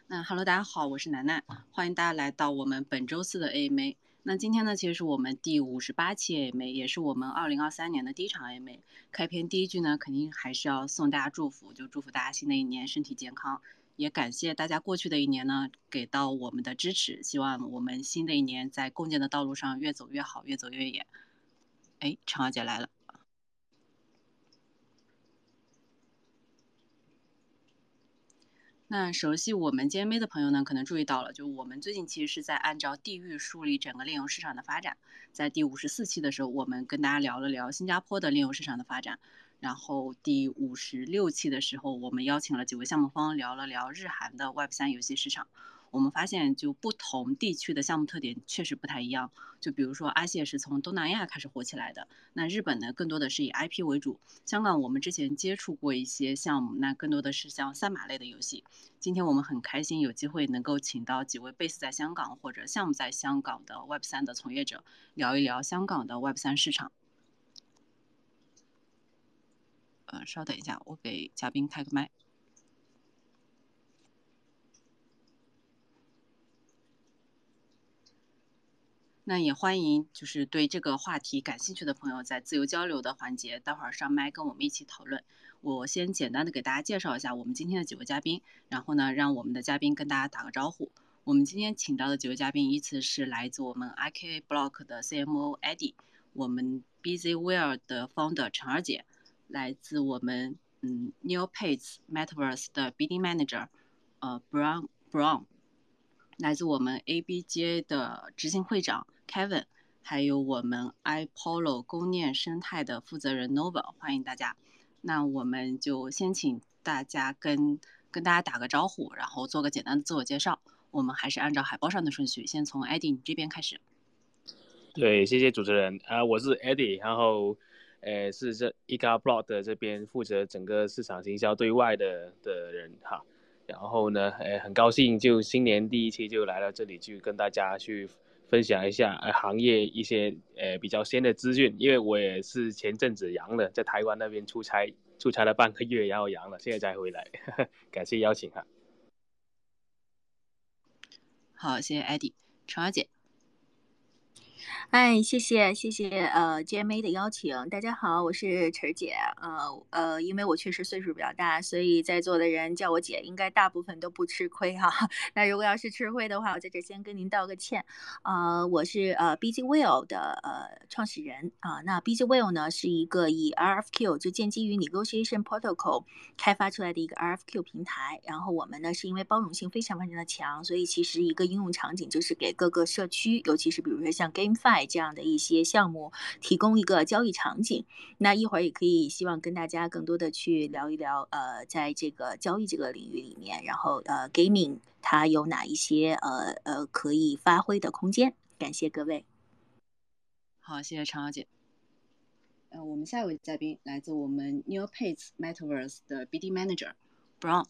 那 Hello，大家好，我是楠楠，欢迎大家来到我们本周四的 AMA。那今天呢，其实是我们第58期 AMA，也是我们2023年的第一场 AMA。开篇第一句呢，肯定还是要送大家祝福，就祝福大家新的一年身体健康，也感谢大家过去的一年呢给到我们的支持，希望我们新的一年在共建的道路上越走越好，越走越远。哎，陈小姐来了。那熟悉我们 GMA 的朋友呢，可能注意到了，就我们最近其实是在按照地域梳理整个炼油市场的发展。在第54期的时候，我们跟大家聊了聊新加坡的炼油市场的发展。然后第56期的时候，我们邀请了几位项目方聊了聊日韩的 Web3 游戏市场。我们发现，就不同地区的项目特点确实不太一样。就比如说，阿谢是从东南亚开始火起来的，那日本呢，更多的是以 IP 为主。香港我们之前接触过一些项目，那更多的是像赛马类的游戏。今天我们很开心有机会能够请到几位 base 在香港或者项目在香港的 Web3 的从业者，聊一聊香港的 Web3 市场。稍等一下，我给嘉宾开个麦。那也欢迎就是对这个话题感兴趣的朋友在自由交流的环节，待会儿上麦跟我们一起讨论。我先简单的给大家介绍一下我们今天的几位嘉宾，然后呢，让我们的嘉宾跟大家打个招呼。我们今天请到的几位嘉宾依次是来自我们 IKA Block 的 CMO Eddie，我们 BZWare 的 Founder 陈儿姐，来自我们Neopets Metaverse 的 BD Manager Brown，来自我们 ABGA 的执行会长 Kevin，还有我们 iPollo 公链生态的负责人 Nova， 欢迎大家。那我们就先请大家跟大家打个招呼，然后做个简单的自我介绍。我们还是按照海报上的顺序，先从 Eddie 你这边开始。 对，谢谢主持人我是 Eddie，然后是这 EGA Block 的这边负责整个市场行销对外的人哈。然后呢，很高兴就新年第一期就来到这里，去跟大家去分享一下行业一些比较新的资讯，因为我也是前阵子阳了，在台湾那边出差了半个月，然后阳了，现在才回来，感谢邀请哈。 好，谢谢 Eddie。陈小姐。 谢谢GMA 的邀请。大家好，我是陈姐。因为我确实岁数比较大，所以在座的人叫我姐，应该大部分都不吃亏哈。那如果要是吃亏的话，我在这先跟您道个歉。我是BZWare 的创始人那 BZWare 呢是一个以 RFQ 就建基于 Negotiation Protocol 开发出来的一个 RFQ 平台。然后我们呢是因为包容性非常非常的强，所以其实一个应用场景就是给各个社区，尤其是比如说像 GameFi 这样的一些项目提供一个交易场景。那一会儿也可以希望跟大家更多的去聊一聊在这个交易这个领域里面，然后gaming 它有哪一些可以发挥的空间。感谢各位。 好，谢谢陈小姐。我们下一位嘉宾来自我们 Neopets Metaverse 的 BD Manager Brown。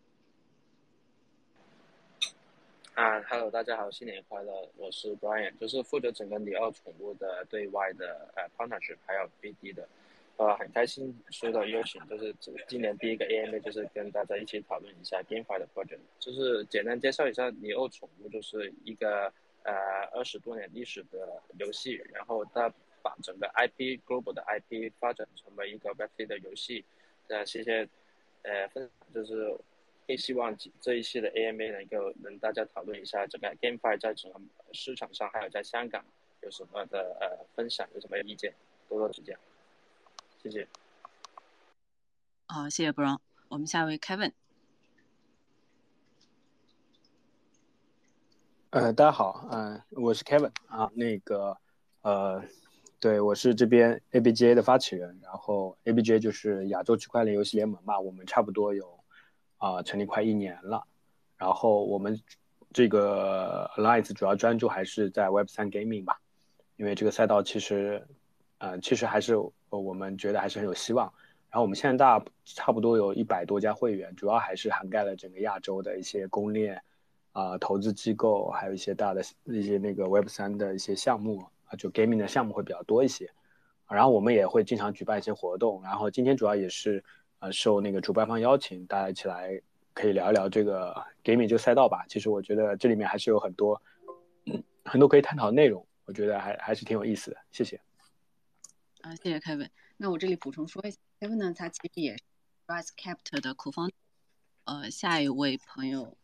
Hello， 大家好，新年快乐！我是 Brian， 就是负责整个里奥宠物的对外的partnership 还有 BD 的，很开心受到邀请，就是今年第一个 AMA， 就是跟大家一起讨论一下 GameFi 的 project， 就是简单介绍一下里奥宠物，就是一个20多年历史的游戏，然后它把整个 IP global 的 IP 发展成为一个 Web3 的游戏，谢谢分享就是也希望这一期的 AMA 能大家讨论一下整个 GameFi 在整个市场上，还有在香港有什么的分享，有什么意见，多多指教，谢谢。 好，谢谢 Brown。我们下一位 Kevin。 大家好，我是 Kevin 对，我是这边 ABGA 的发起人，然后 ABGA 就是亚洲区块链游戏联盟嘛，我们差不多有成立快1年了，然后我们这个 Alliance 主要专注还是在 Web3 Gaming 吧，因为这个赛道其实还是我们觉得还是很有希望，然后我们现在差不多有100多家会员，主要还是涵盖了整个亚洲的一些公链投资机构，还有一些大的一些那个 Web3 的一些项目就 Gaming 的项目会比较多一些，然后我们也会经常举办一些活动，然后今天主要也是受那个主办方邀请，大家一起来可以聊一聊这个 gaming 这个赛道吧。其实我觉得这里面还是有很多可以探讨的内容，我觉得还是挺有意思的。谢谢。 谢谢 Kevin。那我这里补充说一下 ，Kevin 呢，他其实也是 RiseCapt 的 co-founder。下一位朋友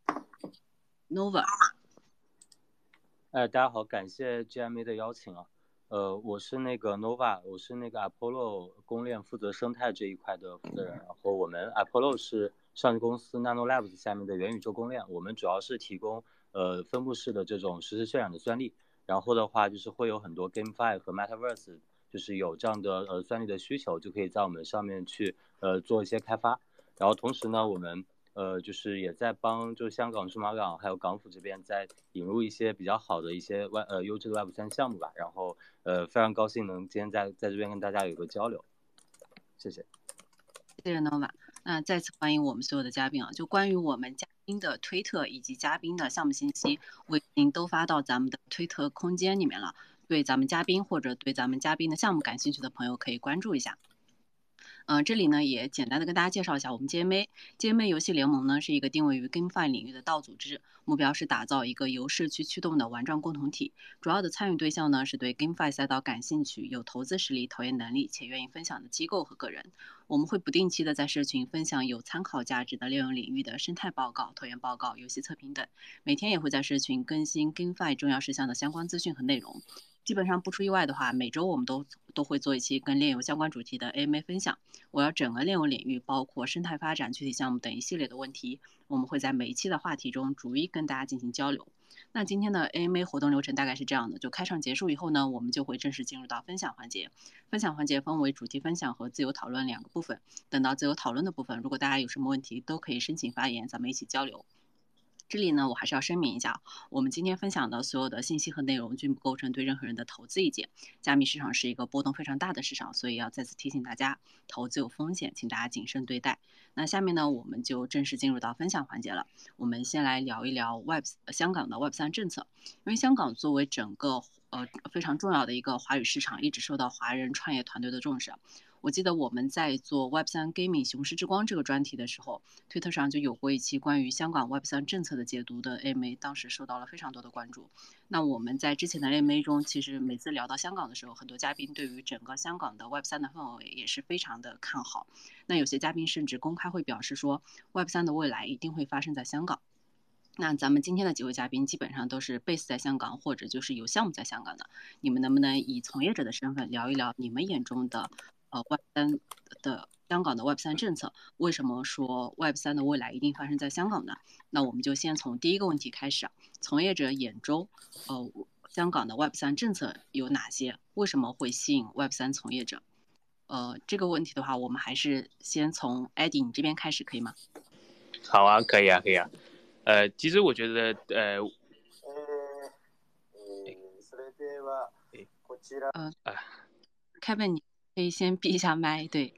Nova。 大家好，感谢 GMA 的邀请啊。我是那个 Nova， 我是那个 Apollo 公链负责生态这一块的负责人。然后我们 Apollo 是上市公司 Nano Labs 下面的元宇宙公链，我们主要是提供分布式的这种实时渲染的算力。然后的话就是会有很多 GameFi 和 Metaverse， 就是有这样的算力的需求，就可以在我们上面去做一些开发。然后同时呢，我们就是也在帮就香港、数码港还有港府这边在引入一些比较好的一些优质的 Web3 项目吧。然后非常高兴能今天在这边跟大家有个交流，谢谢。 谢谢 Nova。那再次欢迎我们所有的嘉宾啊！就关于我们嘉宾的推特以及嘉宾的项目信息，我已经都发到咱们的推特空间里面了。对咱们嘉宾或者对咱们嘉宾的项目感兴趣的朋友，可以关注一下。这里呢也简单的跟大家介绍一下我们 GMA 游戏联盟呢是一个定位于 GameFi 领域的道组织，目标是打造一个由社区驱动的玩转共同体。主要的参与对象呢是对 GameFi 赛道感兴趣、有投资实力、投研能力且愿意分享的机构和个人。我们会不定期的在社群分享有参考价值的链游领域的生态报告、投研报告、游戏测评等，每天也会在社群更新 GameFi 重要事项的相关资讯和内容。基本上不出意外的话，每周我们都会做一期跟链游相关主题的 AMA 分享。我要整个链游领域，包括生态发展、具体项目等一系列的问题，我们会在每一期的话题中逐一跟大家进行交流。那今天的 AMA 活动流程大概是这样的，就开场结束以后呢，我们就会正式进入到分享环节。分享环节分为主题分享和自由讨论两个部分。等到自由讨论的部分，如果大家有什么问题，都可以申请发言，咱们一起交流。这里呢，我还是要声明一下，我们今天分享的所有的信息和内容均不构成对任何人的投资意见。加密市场是一个波动非常大的市场，所以要再次提醒大家，投资有风险，请大家谨慎对待。那下面呢，我们就正式进入到分享环节了。我们先来聊一聊香港的 Web3 政策，因为香港作为整个非常重要的一个华语市场，一直受到华人创业团队的重视。我记得我们在做 Web3 Gaming 雄狮之光这个专题的时候，推特上就有过一期关于香港 Web3 政策的解读的 AMA， 当时受到了非常多的关注。那我们在之前的 AMA 中，其实每次聊到香港的时候，很多嘉宾对于整个香港的 Web3 的氛围也是非常的看好。那有些嘉宾甚至公开会表示说 ，Web3 的未来一定会发生在香港。那咱们今天的几位嘉宾基本上都是 base 在香港，或者就是有项目在香港的。你们能不能以从业者的身份聊一聊你们眼中的Web3 的香港的 Web3 政策？为什么说 Web3 的未来一定发生在香港呢？那我们就先从第一个问题开始啊。从业者眼中，香港的 Web3 政策有哪些？为什么会吸引 Web3 从业者？这个问题的话，我们还是先从 Eddie 你这边开始，可以吗？ 好啊，可以啊，可以啊。其实我觉得 Kevin 你可以先闭一下麦，对。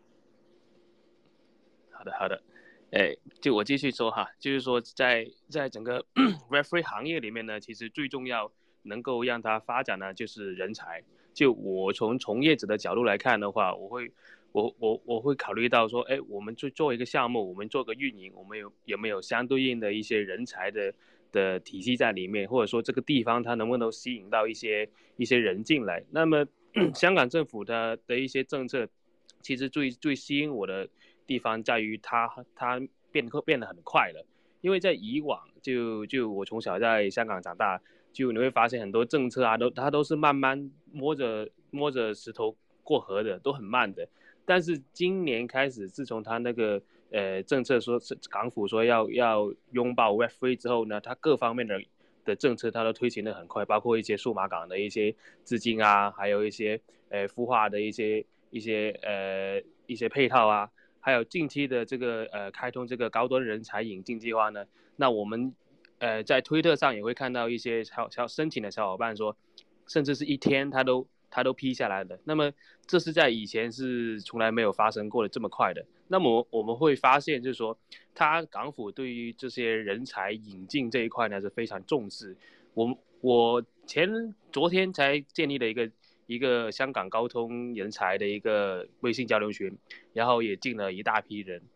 好的，就我继续说哈，就是说在整个 Web3 行业里面呢，其实最重要能够让它发展呢，就是人才。就我从从业者的角度来看的话，我会考虑到说，我们做一个项目，我们做个运营，我们有没有相对应的一些人才的体系在里面，或者说这个地方它能不能吸引到一些人进来？那么香港政府的一些政策，其实最吸引我的地方在于它变得很快了。因为在以往就我从小在香港长大，就你会发现很多政策啊它都是慢慢摸着石头过河的，都很慢的。但是今年开始，自从他那个政策说港府说要拥抱 Web3 之后呢，它各方面的政策它都推行得很快，包括一些数码港的一些资金啊，还有一些孵化的一些配套啊，还有近期的这个开通这个高端人才引进计划呢，那我们在推特上也会看到一些申请的小伙伴说，甚至是一天他都批下来的。那么这是在以前是从来没有发生过的这么快的。那么我们会发现就是说，港府对于这些人才引进这一块呢是非常重视。我昨天才建立了一个香港高通人才的一个微信交流群，然后也进了一大批人。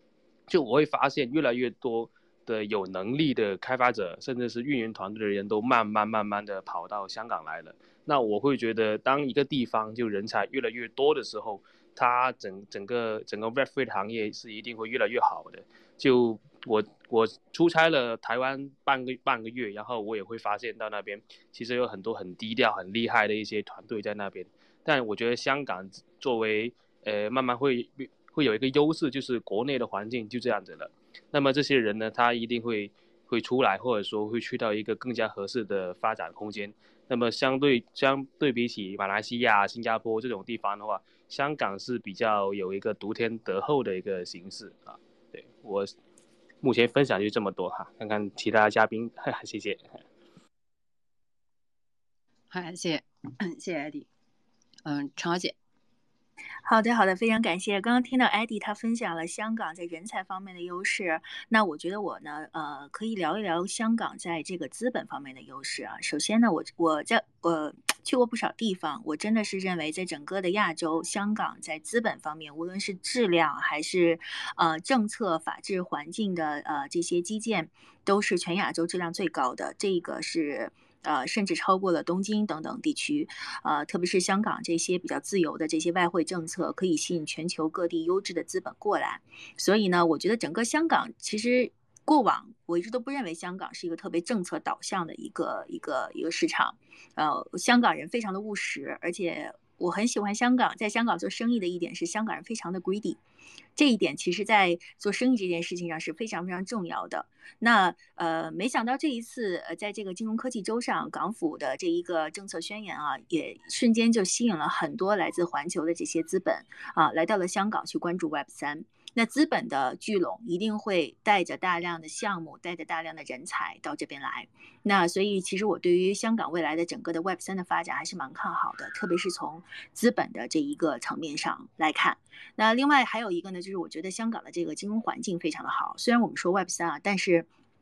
就我会发现越来越多的有能力的开发者，甚至是运营团队的人都慢慢的跑到香港来了。那我会觉得，当一个地方就人才越来越多的时候，它整个 Web3 的行业是一定会越来越好的。就我出差了台湾半个月，然后我也会发现到那边其实有很多很低调、很厉害的一些团队在那边。但我觉得香港作为慢慢会有一个优势，就是国内的环境就这样子了。那么这些人呢，他一定会出来，或者说会去到一个更加合适的发展空间。那么相对比起马来西亚、新加坡这种地方的话，香港是比较有一个独天独厚的一个形式啊。对，我目前分享就这么多哈，看看其他嘉宾，谢谢。 好，谢谢艾迪。陈小姐。 好的，非常感谢。刚刚听到艾迪他分享了香港在人才方面的优势，那我觉得我呢，可以聊一聊香港在这个资本方面的优势啊。首先呢，我去过不少地方，我真的是认为在整个的亚洲，香港在资本方面，无论是质量还是政策、法治环境的这些基建，都是全亚洲质量最高的。这个是。甚至超过了东京等等地区，特别是香港这些比较自由的这些外汇政策，可以吸引全球各地优质的资本过来。所以呢，我觉得整个香港其实过往我一直都不认为香港是一个特别政策导向的一个市场。香港人非常的务实，而且我很喜欢香港，在香港做生意的一点是香港人非常的 greedy。这一点其实在做生意这件事情上是非常非常重要的。那没想到这一次在这个金融科技周上，港府的这一个政策宣言啊，也瞬间就吸引了很多来自环球的这些资本啊，来到了香港去关注 Web3。那资本的聚拢一定会带着大量的项目，带着大量的人才到这边来。那所以其实我对于香港未来的整个的 Web3 的发展还是蛮看好的，特别是从资本的这一个层面上来看。那另外还有一个呢，就是我觉得香港的这个金融环境非常的好。虽然我们说 Web3 啊，但是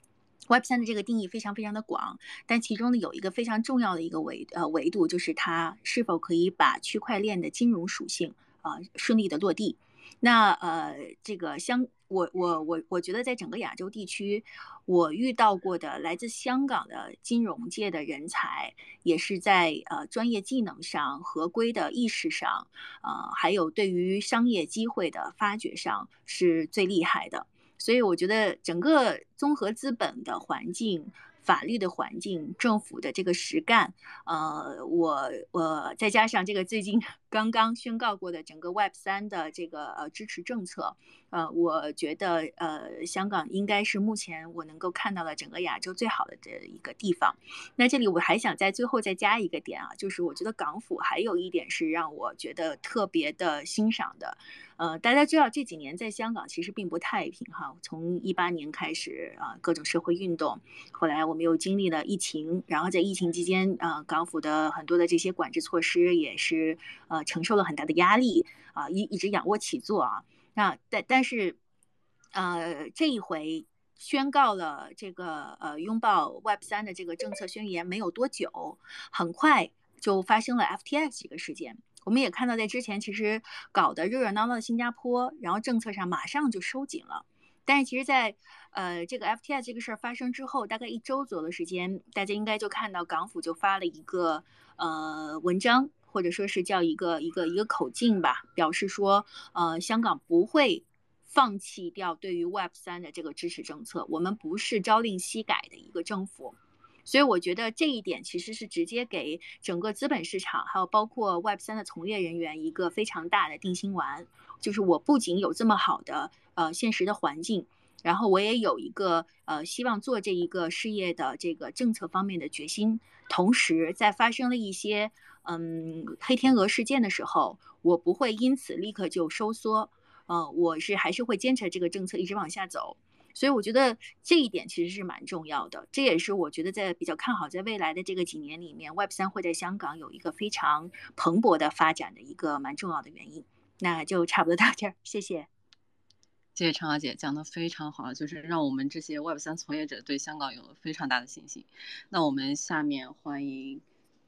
Web3 的这个定义非常非常的广，但其中呢有一个非常重要的一个维度，就是它是否可以把区块链的金融属性顺利的落地。那这个我觉得在整个亚洲地区，我遇到过的来自香港的金融界的人才，也是在专业技能上、合规的意识上，还有对于商业机会的发掘上是最厉害的。所以我觉得整个综合资本的环境、法律的环境、政府的这个实干，我再加上这个最近刚刚宣告过的整个 Web3 的这个支持政策，我觉得香港应该是目前我能够看到的整个亚洲最好的这一个地方。那这里我还想在最后再加一个点啊，就是我觉得港府还有一点是让我觉得特别的欣赏的。大家知道这几年在香港其实并不太平哈，从18年开始各种社会运动，后来我们又经历了疫情，然后在疫情期间港府的很多的这些管制措施也是承受了很大的压力一直仰卧起坐啊。那但是这一回宣告了这个拥抱 Web3 的这个政策宣言没有多久，很快就发生了 FTX 这个事件。我们也看到在之前其实搞得热热闹闹的新加坡，然后政策上马上就收紧了。但是其实在这个 FTX 这个事儿发生之后，大概1周左右的时间，大家应该就看到港府就发了一个文章，或者说是叫一个口径吧，表示说香港不会放弃掉对于 Web3 的这个支持政策，我们不是朝令夕改的一个政府。所以我觉得这一点其实是直接给整个资本市场，还有包括 Web3 的从业人员一个非常大的定心丸，就是我不仅有这么好的现实的环境，然后我也有一个希望做这一个事业的这个政策方面的决心，同时在发生了一些黑天鹅事件的时候，我不会因此立刻就收缩，我还是会坚持这个政策一直往下走。所以我觉得这一点其实是蛮重要的，这也是我觉得在比较看好在未来的这个几年里面 Web3 会在香港有一个非常蓬勃的发展的一个蛮重要的原因。那就差不多到这儿，谢谢。 谢谢常小姐讲得非常好，就是让我们这些 Web3 从业者对香港有了非常大的信心。那我们下面欢迎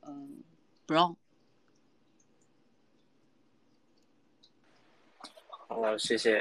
Brown。 好，谢谢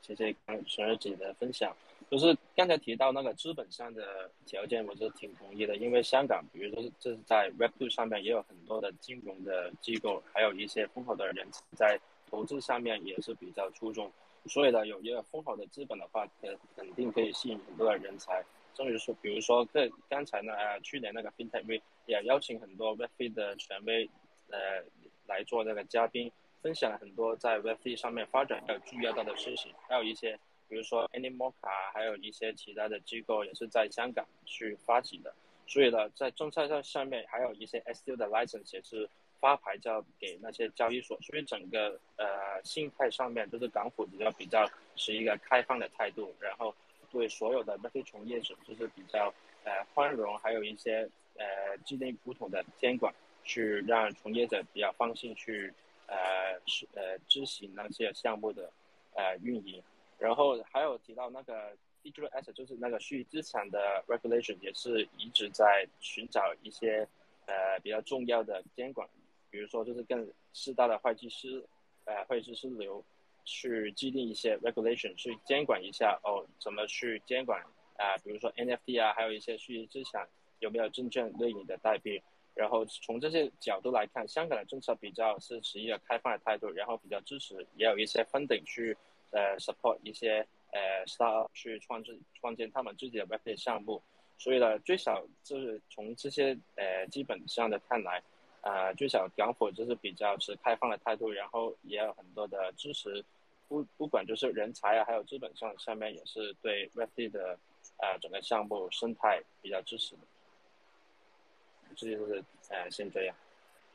谢谢陈二姐的分享。就是刚才提到那个资本上的条件，我是挺同意的。因为香港，比如说这是在 Web2 上面也有很多的金融的机构，还有一些丰厚的人在投资上面也是比较出众。所以呢，有一个丰厚的资本的话，肯定可以吸引很多的人才。正如说，比如说刚才呢，去年那个 FinTech Week 也邀请很多 Web3 的权威，来做那个嘉宾，分享了很多在 Web3 上面发展要注意到的事情，还有一些比如说 Animoca， 还有一些其他的机构也是在香港去发起的。所以呢，在政策上面还有一些 STO 的 license 也是发牌交给那些交易所，所以整个心态上面就是港府比较是一个开放的态度，然后对所有的那些从业者就是比较宽容，还有一些制定不同的监管，去让从业者比较放心去执行那些项目的运营。然后还有提到那个 digital asset， 就是那个虚拟资产的 regulation 也是一直在寻找一些比较重要的监管，比如说就是更适当的会计师流去制定一些 regulation 去监管一下怎么去监管比如说 NFT 还有一些虚拟资产有没有证券类你的代币。然后从这些角度来看，香港的政策比较是持一个开放的态度，然后比较支持，也有一些 funding 去support 一些startup 去创建他们自己的 Web3 项目。所以呢，最少就是从这些基本上的看来，最少港府就是比较持开放的态度，然后也有很多的支持，不管就是人才还有资本上面也是对 Web3 的整个项目生态比较支持的。这就是先这样。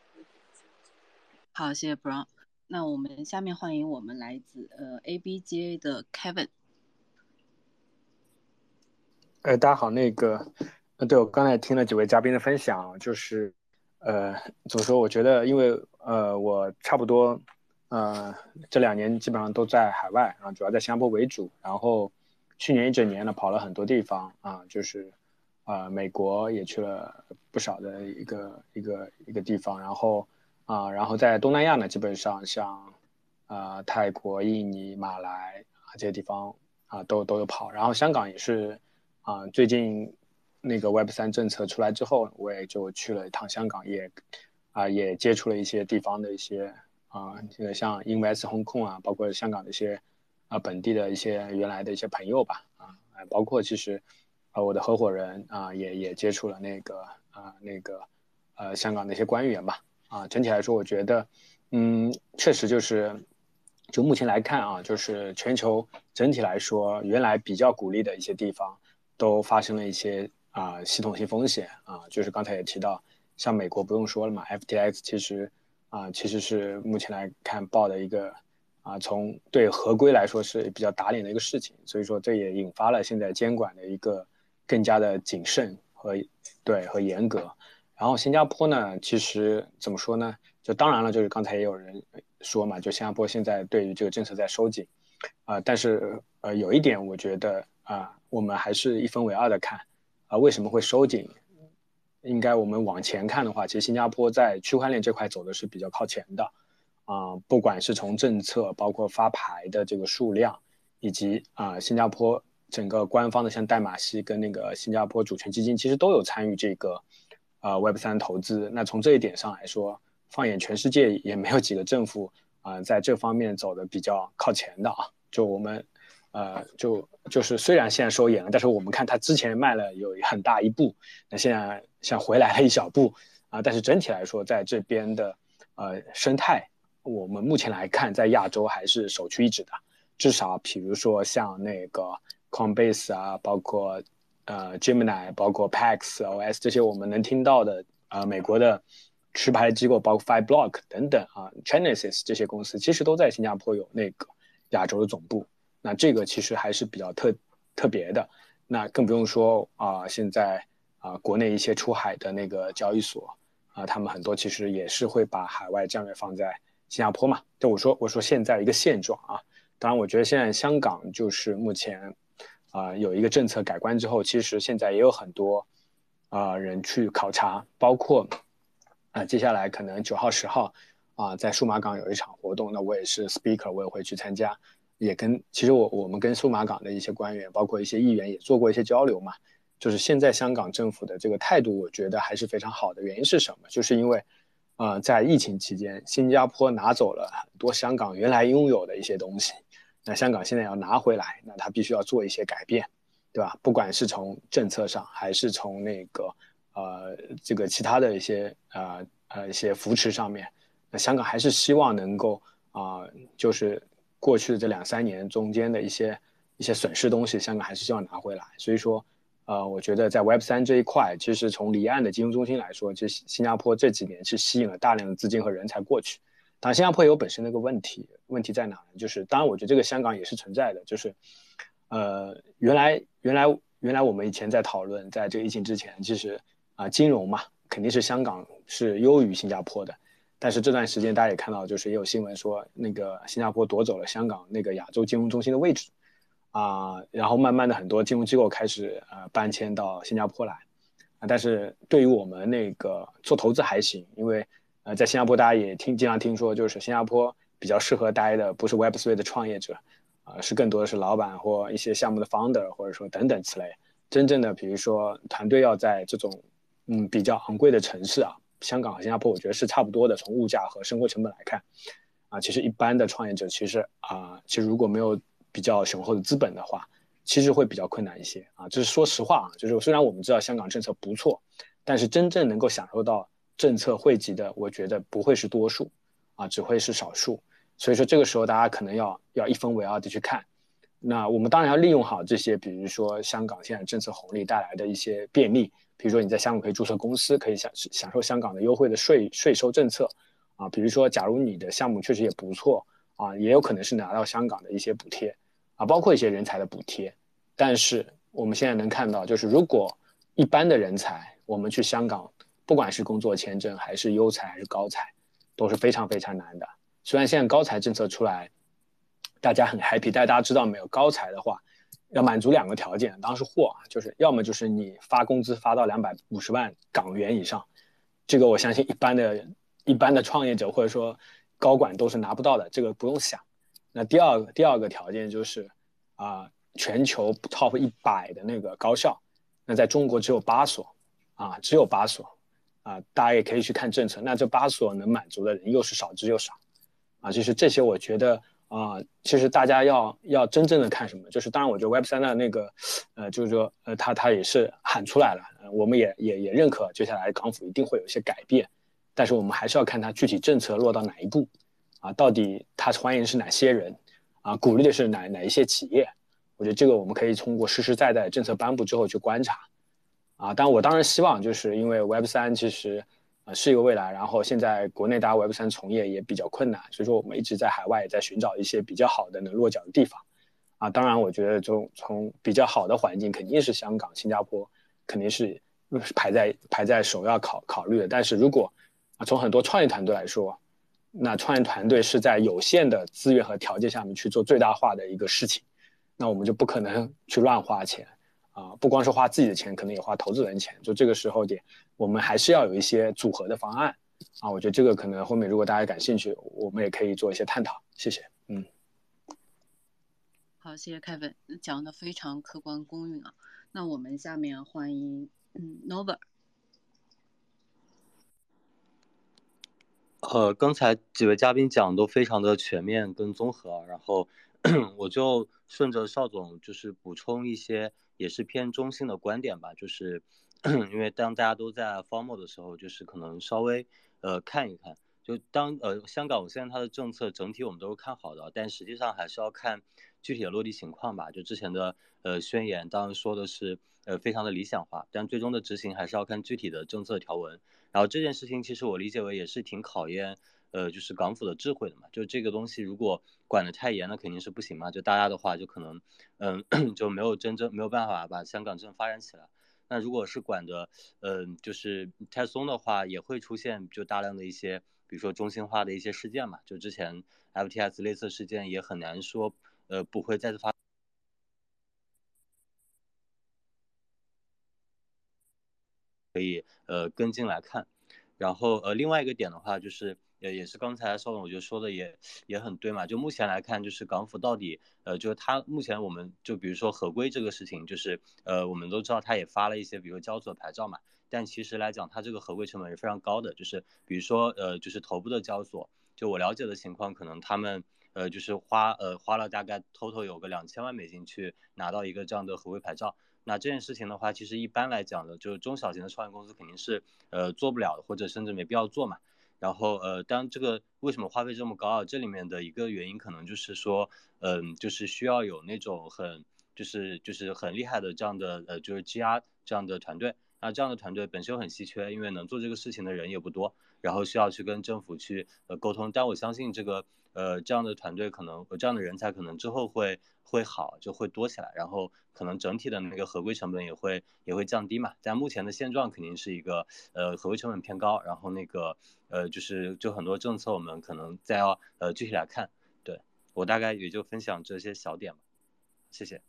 好，谢谢 Brown。那我们下面欢迎我们来自ABGA 的 Kevin。 大家好，对，我刚才听了几位嘉宾的分享，就是怎么说？我觉得，因为我差不多这2年基本上都在海外啊，主要在新加坡为主，然后去年一整年呢跑了很多地方啊，就是美国也去了不少的一个地方，然后在东南亚呢，基本上像泰国、印尼、马来这些地方都有跑，然后香港也是最近那个 Web3 政策出来之后，我也就去了一趟香港，也接触了一些地方的一些这个像 Invest Hong Kong 包括香港的一些本地的一些原来的一些朋友吧包括其实我的合伙人也接触了那个香港的一些官员吧整体来说我觉得确实就目前来看就是全球整体来说原来比较鼓励的一些地方都发生了一些系统性风险就是刚才也提到像美国不用说了嘛 FTX 其实是目前来看报的一个从对合规来说是比较打脸的一个事情，所以说这也引发了现在监管的一个更加的谨慎和严格。然后新加坡呢，其实怎么说呢？就当然了，就是刚才也有人说嘛，就新加坡现在对于这个政策在收紧但是有一点我觉得我们还是一分为二的看为什么会收紧？应该我们往前看的话，其实新加坡在区块链这块走的是比较靠前的不管是从政策，包括发牌的这个数量，以及新加坡整个官方的像代码系跟那个新加坡主权基金，其实都有参与这个Web3 投资。那从这一点上来说，放眼全世界也没有几个政府在这方面走的比较靠前的就我们就是虽然现在收严了，但是我们看它之前迈了有很大一步，那现在像回来了一小步但是整体来说，在这边的生态，我们目前来看，在亚洲还是首屈一指的。至少比如说像那个 Coinbase 包括Gemini， 包括 PaxOS 这些我们能听到的美国的持牌机构，包括 Fireblock 等等Chainalysis 这些公司，其实都在新加坡有那个亚洲的总部。那这个其实还是比较特别的。那更不用说现在国内一些出海的那个交易所他们很多其实也是会把海外战略放在新加坡嘛。就我说现在一个现状当然我觉得现在香港就是目前有一个政策改观之后，其实现在也有很多人去考察，包括接下来可能9号10号在数码港有一场活动，那我也是 speaker， 我也会去参加也其实我们跟数码港的一些官员，包括一些议员也做过一些交流嘛。就是现在香港政府的这个态度，我觉得还是非常好的。原因是什么？就是因为，在疫情期间，新加坡拿走了很多香港原来拥有的一些东西，那香港现在要拿回来，那它必须要做一些改变，对吧？不管是从政策上，还是从那个这个其他的一些一些扶持上面，那香港还是希望能够就是过去的这2-3年中间的一些损失东西，香港还是希望拿回来。所以说，我觉得在 Web3 这一块，其实从离岸的金融中心来说，其实新加坡这几年是吸引了大量的资金和人才过去。当然，新加坡也有本身的一个问题在哪呢？就是当然，我觉得这个香港也是存在的，就是原来我们以前在讨论，在这个疫情之前，其实金融嘛，肯定是香港是优于新加坡的。但是这段时间大家也看到，就是也有新闻说，那个新加坡夺走了香港那个亚洲金融中心的位置。然后慢慢的很多金融机构开始搬迁到新加坡来，但是对于我们那个做投资还行，因为在新加坡大家也经常听说，就是新加坡比较适合待的不是 Web3 的创业者，是更多的是老板或一些项目的 founder 或者说等等之类。真正的比如说团队要在这种比较昂贵的城市香港和新加坡我觉得是差不多的，从物价和生活成本来看其实一般的创业者其实如果没有比较雄厚的资本的话，其实会比较困难一些这是说实话就是虽然我们知道香港政策不错，但是真正能够享受到政策惠及的，我觉得不会是多数只会是少数。所以说这个时候大家可能要一分为二的去看。那我们当然要利用好这些，比如说香港现在政策红利带来的一些便利，比如说你在香港可以注册公司，可以享受香港的优惠的税收政策比如说假如你的项目确实也不错也有可能是拿到香港的一些补贴包括一些人才的补贴。但是我们现在能看到，就是如果一般的人才我们去香港，不管是工作签证还是优才还是高才，都是非常非常难的。虽然现在高才政策出来大家很 happy， 但大家知道没有，高才的话要满足2个条件，当然是货就是要么就是你发工资发到250万港元以上，这个我相信一般的创业者或者说高管都是拿不到的，这个不用想。那第二个条件就是全球 top 100的那个高校，那在中国只有8所只有8所大家也可以去看政策，那这8所能满足的人又是少之又少就是这些我觉得其实大家要真正的看什么，就是当然我觉得 Web3 的那个就是说他也是喊出来了我们也认可接下来港府一定会有一些改变，但是我们还是要看它具体政策落到哪一步到底它欢迎是哪些人鼓励的是哪一些企业。我觉得这个我们可以通过实实在在的政策颁布之后去观察但我当然希望就是因为 Web3 其实是一个未来，然后现在国内大家 Web3 从业也比较困难，所以说我们一直在海外也在寻找一些比较好的能落脚的地方当然我觉得从比较好的环境肯定是香港新加坡肯定是排在首要考虑的。但是如果从很多创业团队来说，那创业团队是在有限的资源和条件下面去做最大化的一个事情，那我们就不可能去乱花钱不光是花自己的钱，可能也花投资人钱。就这个时候点，我们还是要有一些组合的方案我觉得这个可能后面如果大家感兴趣，我们也可以做一些探讨。谢谢。 好，谢谢 Kevin 讲的非常客观公允那我们下面欢迎Nova。 刚才几位嘉宾讲都非常的全面跟综合，然后我就顺着邵总就是补充一些也是偏中性的观点吧，就是因为当大家都在 FOMO 的时候，就是可能稍微看一看，就当香港现在它的政策整体我们都是看好的，但实际上还是要看具体的落地情况吧。就之前的宣言当然说的是非常的理想化，但最终的执行还是要看具体的政策条文。然后这件事情其实我理解为也是挺考验就是港府的智慧的嘛，就这个东西如果管得太严了肯定是不行嘛，就大家的话就可能就没有办法把香港真正发展起来。那如果是管的就是太松的话，也会出现就大量的一些比如说中心化的一些事件嘛，就之前 FTX 类似事件也很难说不会再次发生，可以跟进来看。然后另外一个点的话就是也是刚才邵总我觉得说的也很对嘛。就目前来看，就是港府到底就是它目前我们就比如说合规这个事情，就是我们都知道它也发了一些比如交所牌照嘛，但其实来讲它这个合规成本是非常高的，就是比如说就是头部的交所，就我了解的情况，可能他们就是花了大概 total 有个$2000万去拿到一个这样的合规牌照。那这件事情的话，其实一般来讲的，就是中小型的创业公司肯定是做不了的，或者甚至没必要做嘛。然后当然这个为什么花费这么高啊？这里面的一个原因可能就是说，就是需要有那种就是很厉害的这样的就是 GR 这样的团队。那这样的团队本身又很稀缺，因为能做这个事情的人也不多，然后需要去跟政府去沟通。但我相信这个这样的团队可能这样的人才可能之后会好，就会多起来，然后可能整体的那个合规成本也会降低嘛。但目前的现状肯定是一个合规成本偏高，然后那个就很多政策我们可能再要具体来看。对，我大概也就分享这些小点吧，谢谢。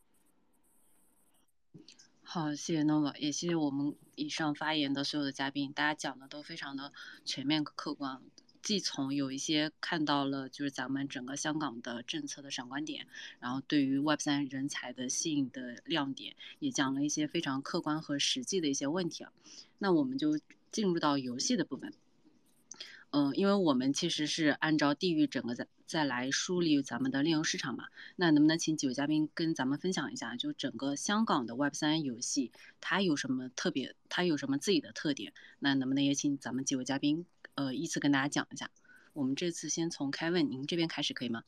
好，谢谢 Nova， 也谢谢我们以上发言的所有的嘉宾，大家讲的都非常的全面客观，既从有一些看到了就是咱们整个香港的政策的闪光点，然后对于 Web3 人才的吸引的亮点，也讲了一些非常客观和实际的一些问题啊。那我们就进入到游戏的部分。因为我们其实是按照地域整个再来梳理咱们的炼油市场嘛，那能不能请几位嘉宾跟咱们分享一下，就整个香港的 Web3 游戏它有什么特别，它有什么自己的特点？那能不能也请咱们几位嘉宾依次跟大家讲一下？我们这次先从 Kevin 您这边开始可以吗？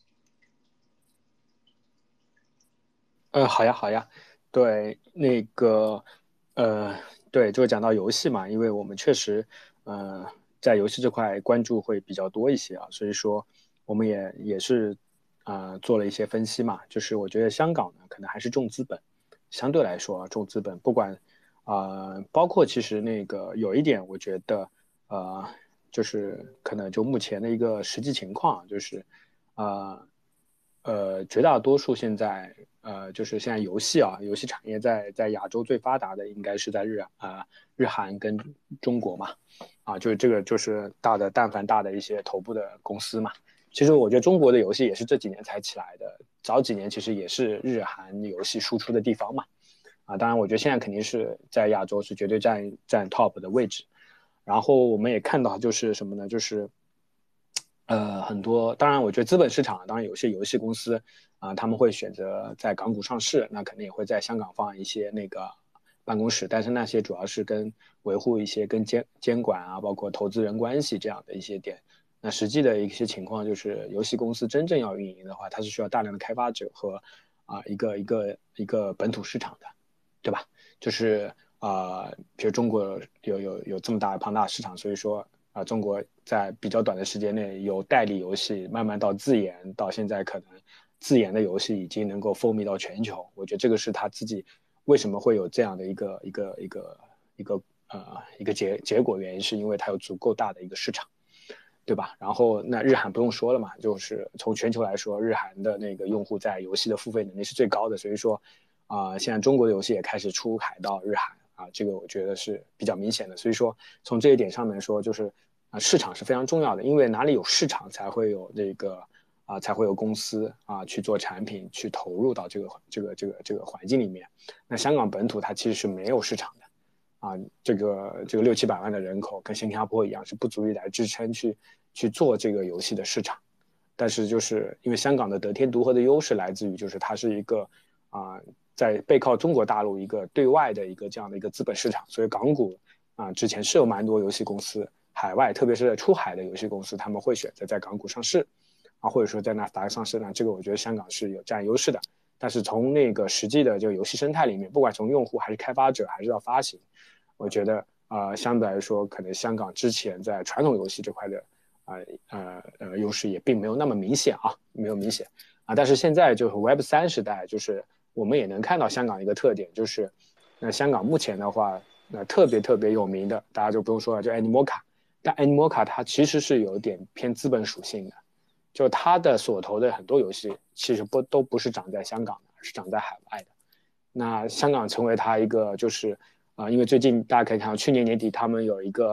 好呀，好呀，对，那个，对，就讲到游戏嘛，因为我们确实，在游戏这块关注会比较多一些啊，所以说我们也是，做了一些分析嘛，就是我觉得香港呢，可能还是重资本，相对来说重资本，不管，包括其实那个有一点，我觉得，就是可能就目前的一个实际情况，就是，绝大多数现在就是现在游戏产业在亚洲最发达的应该是在日韩跟中国嘛，就是这个就是但凡大的一些头部的公司嘛。其实我觉得中国的游戏也是这几年才起来的，早几年其实也是日韩游戏输出的地方嘛。当然我觉得现在肯定是在亚洲是绝对占 top 的位置。然后我们也看到就是什么呢？就是很多，当然我觉得资本市场，当然有些游戏公司他们会选择在港股上市，那肯定也会在香港放一些那个办公室，但是那些主要是跟维护一些跟监管包括投资人关系这样的一些点。那实际的一些情况就是，游戏公司真正要运营的话，它是需要大量的开发者和一个本土市场的，对吧？就是比如中国有这么庞大的市场，所以说中国在比较短的时间内由代理游戏慢慢到自研，到现在可能自研的游戏已经能够风靡到全球。我觉得这个是他自己为什么会有这样的一个结果原因，是因为它有足够大的一个市场，对吧？然后那日韩不用说了嘛，就是从全球来说，日韩的那个用户在游戏的付费能力是最高的，所以说现在中国的游戏也开始出海到日韩这个我觉得是比较明显的。所以说从这一点上面说，就是市场是非常重要的，因为哪里有市场才会有这个才会有公司去做产品，去投入到这个环境里面。那香港本土它其实是没有市场的这个600-700万的人口跟新加坡一样，是不足以来支撑去做这个游戏的市场。但是就是因为香港的得天独厚的优势来自于就是它是一个在背靠中国大陆一个对外的一个这样的一个资本市场，所以港股之前是有蛮多游戏公司海外，特别是在出海的游戏公司，他们会选择在港股上市或者说在纳斯达克上市呢，这个我觉得香港是有占优势的。但是从那个实际的这个游戏生态里面，不管从用户还是开发者还是到发行，我觉得相对来说，可能香港之前在传统游戏这块的优势也并没有那么明显没有明显但是现在就是 Web3 时代，就是我们也能看到香港一个特点，就是那香港目前的话，特别有名的，大家就不用说了，就 Animoca。但 Animoca 它其实是有点偏资本属性的，就它的所投的很多游戏其实都不是长在香港的，而是长在海外的。那香港成为它一个就是因为最近大家可以看到，去年年底他们有一个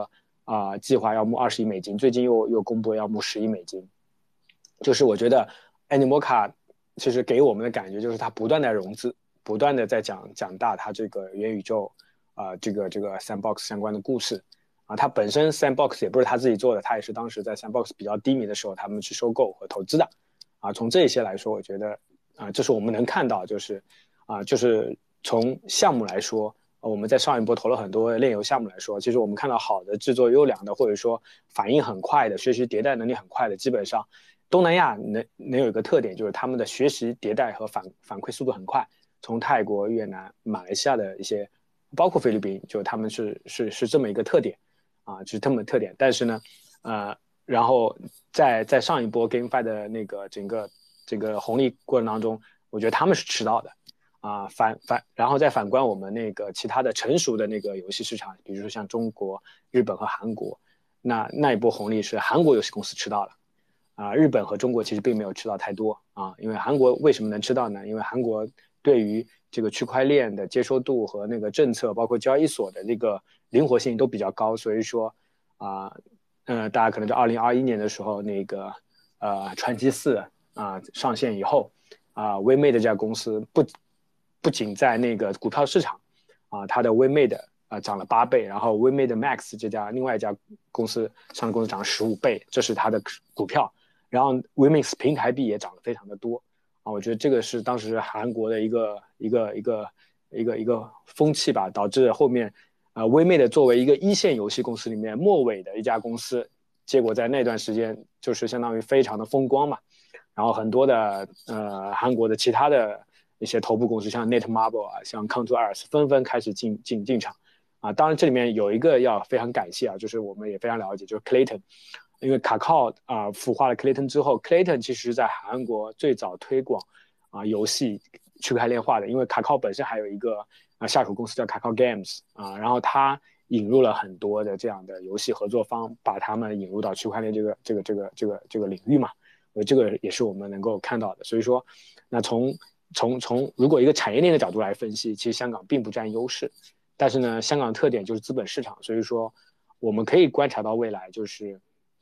计划要募20亿美金，最近又公布要募10亿美金。就是我觉得 Animoca 其实给我们的感觉就是它不断的融资，不断的在讲大它这个元宇宙这个 Sandbox 相关的故事它本身 Sandbox 也不是他自己做的，他也是当时在 Sandbox 比较低迷的时候他们去收购和投资的从这些来说，我觉得这是我们能看到，就是从项目来说，我们在上一波投了很多炼油项目来说，其实我们看到好的、制作优良的，或者说反应很快的、学习迭代能力很快的，基本上东南亚能有一个特点，就是他们的学习迭代和反馈速度很快。从泰国、越南、马来西亚的一些，包括菲律宾，就他们是这么一个特点就是这么特点。但是呢，然后在上一波 GameFi 的那个整个这个红利过程当中，我觉得他们是迟到的然后再反观我们那个其他的成熟的那个游戏市场，比如说像中国、日本和韩国，那一波红利是韩国游戏公司吃到了日本和中国其实并没有吃到太多因为韩国为什么能吃到呢？因为韩国对于这个区块链的接受度和那个政策，包括交易所的那个灵活性都比较高，所以说大家可能在2021年的时候，那个传奇4上线以后WeMade 这家公司不仅在那个股票市场它的 WeMade涨了8倍，然后 WeMade Max 这家另外一家公司上市公司涨了15倍，这是它的股票，然后 WeMix 平台币也涨得非常的多我觉得这个是当时韩国的一个风气吧，导致后面WeMade 作为一个一线游戏公司里面末尾的一家公司，结果在那段时间就是相当于非常的风光嘛，然后很多的韩国的其他的一些头部公司，像 Netmarble 像 Contours 纷纷开始进场当然这里面有一个要非常感谢就是我们也非常了解，就是 Clayton。因为卡靠孵化了 Clayton 之后 ，Clayton 其实在韩国最早推广游戏区块链化的，因为卡靠本身还有一个下属公司叫卡靠 Games 然后他引入了很多的这样的游戏合作方，把他们引入到区块链这个领域嘛，这个也是我们能够看到的。所以说，那从如果一个产业链的角度来分析，其实香港并不占优势，但是呢，香港的特点就是资本市场，所以说我们可以观察到未来就是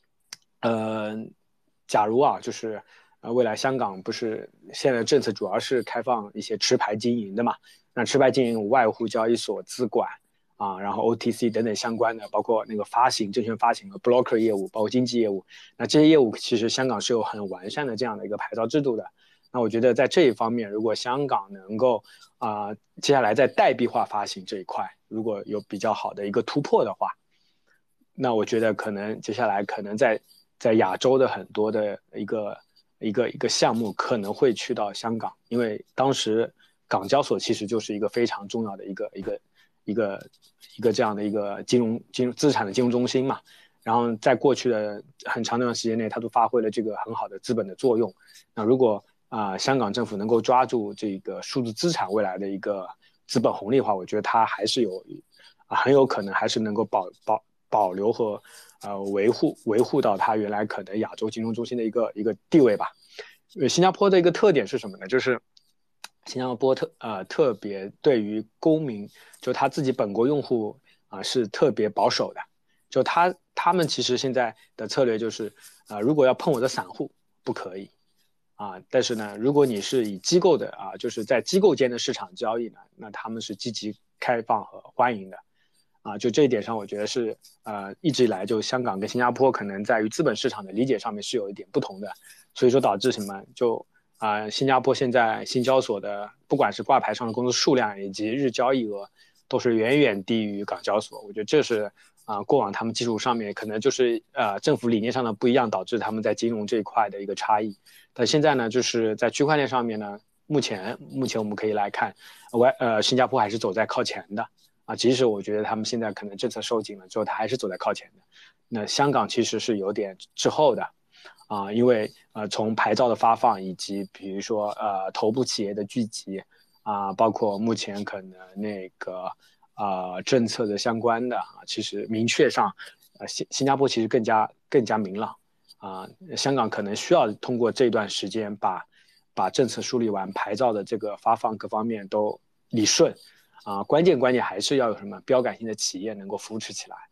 假如就是未来香港不是现在的政策主要是开放一些持牌经营的嘛？那持牌经营有外汇交易所、资管然后 OTC 等等相关的，包括那个证券发行和 broker 业务，包括经纪业务。那这些业务其实香港是有很完善的这样的一个牌照制度的。那我觉得在这一方面，如果香港能够接下来在代币化发行这一块，如果有比较好的一个突破的话，那我觉得可能接下来可能在亚洲的很多的一个项目可能会去到香港，因为当时港交所其实就是一个非常重要的一个这样的一个金融资产的金融中心嘛。然后在过去的很长一段时间内，它都发挥了这个很好的资本的作用。那如果香港政府能够抓住这个数字资产未来的一个资本红利的话，我觉得它还是很有可能还是能够保留和维护到它原来可能亚洲金融中心的一个地位吧。因为新加坡的一个特点是什么呢？就是新加坡特别对于公民，就他自己本国用户是特别保守的。就他们其实现在的策略就是如果要碰我的散户不可以但是呢，如果你是以机构的就是在机构间的市场交易呢，那他们是积极开放和欢迎的。就这一点上，我觉得是一直以来就香港跟新加坡可能在于资本市场的理解上面是有一点不同的，所以说导致什么就新加坡现在新交所的不管是挂牌上的公司数量以及日交易额都是远远低于港交所。我觉得这是过往他们技术上面可能就是政府理念上的不一样，导致他们在金融这一块的一个差异。但现在呢，就是在区块链上面呢，目前我们可以来看新加坡还是走在靠前的。即使我觉得他们现在可能政策收紧了之后，他还是走在靠前的。那香港其实是有点滞后的因为从牌照的发放以及比如说头部企业的聚集包括目前可能那个政策的相关的其实明确上新加坡其实更加明朗香港可能需要通过这段时间把政策梳理完，牌照的这个发放各方面都理顺关键还是要有什么标杆性的企业能够扶持起来。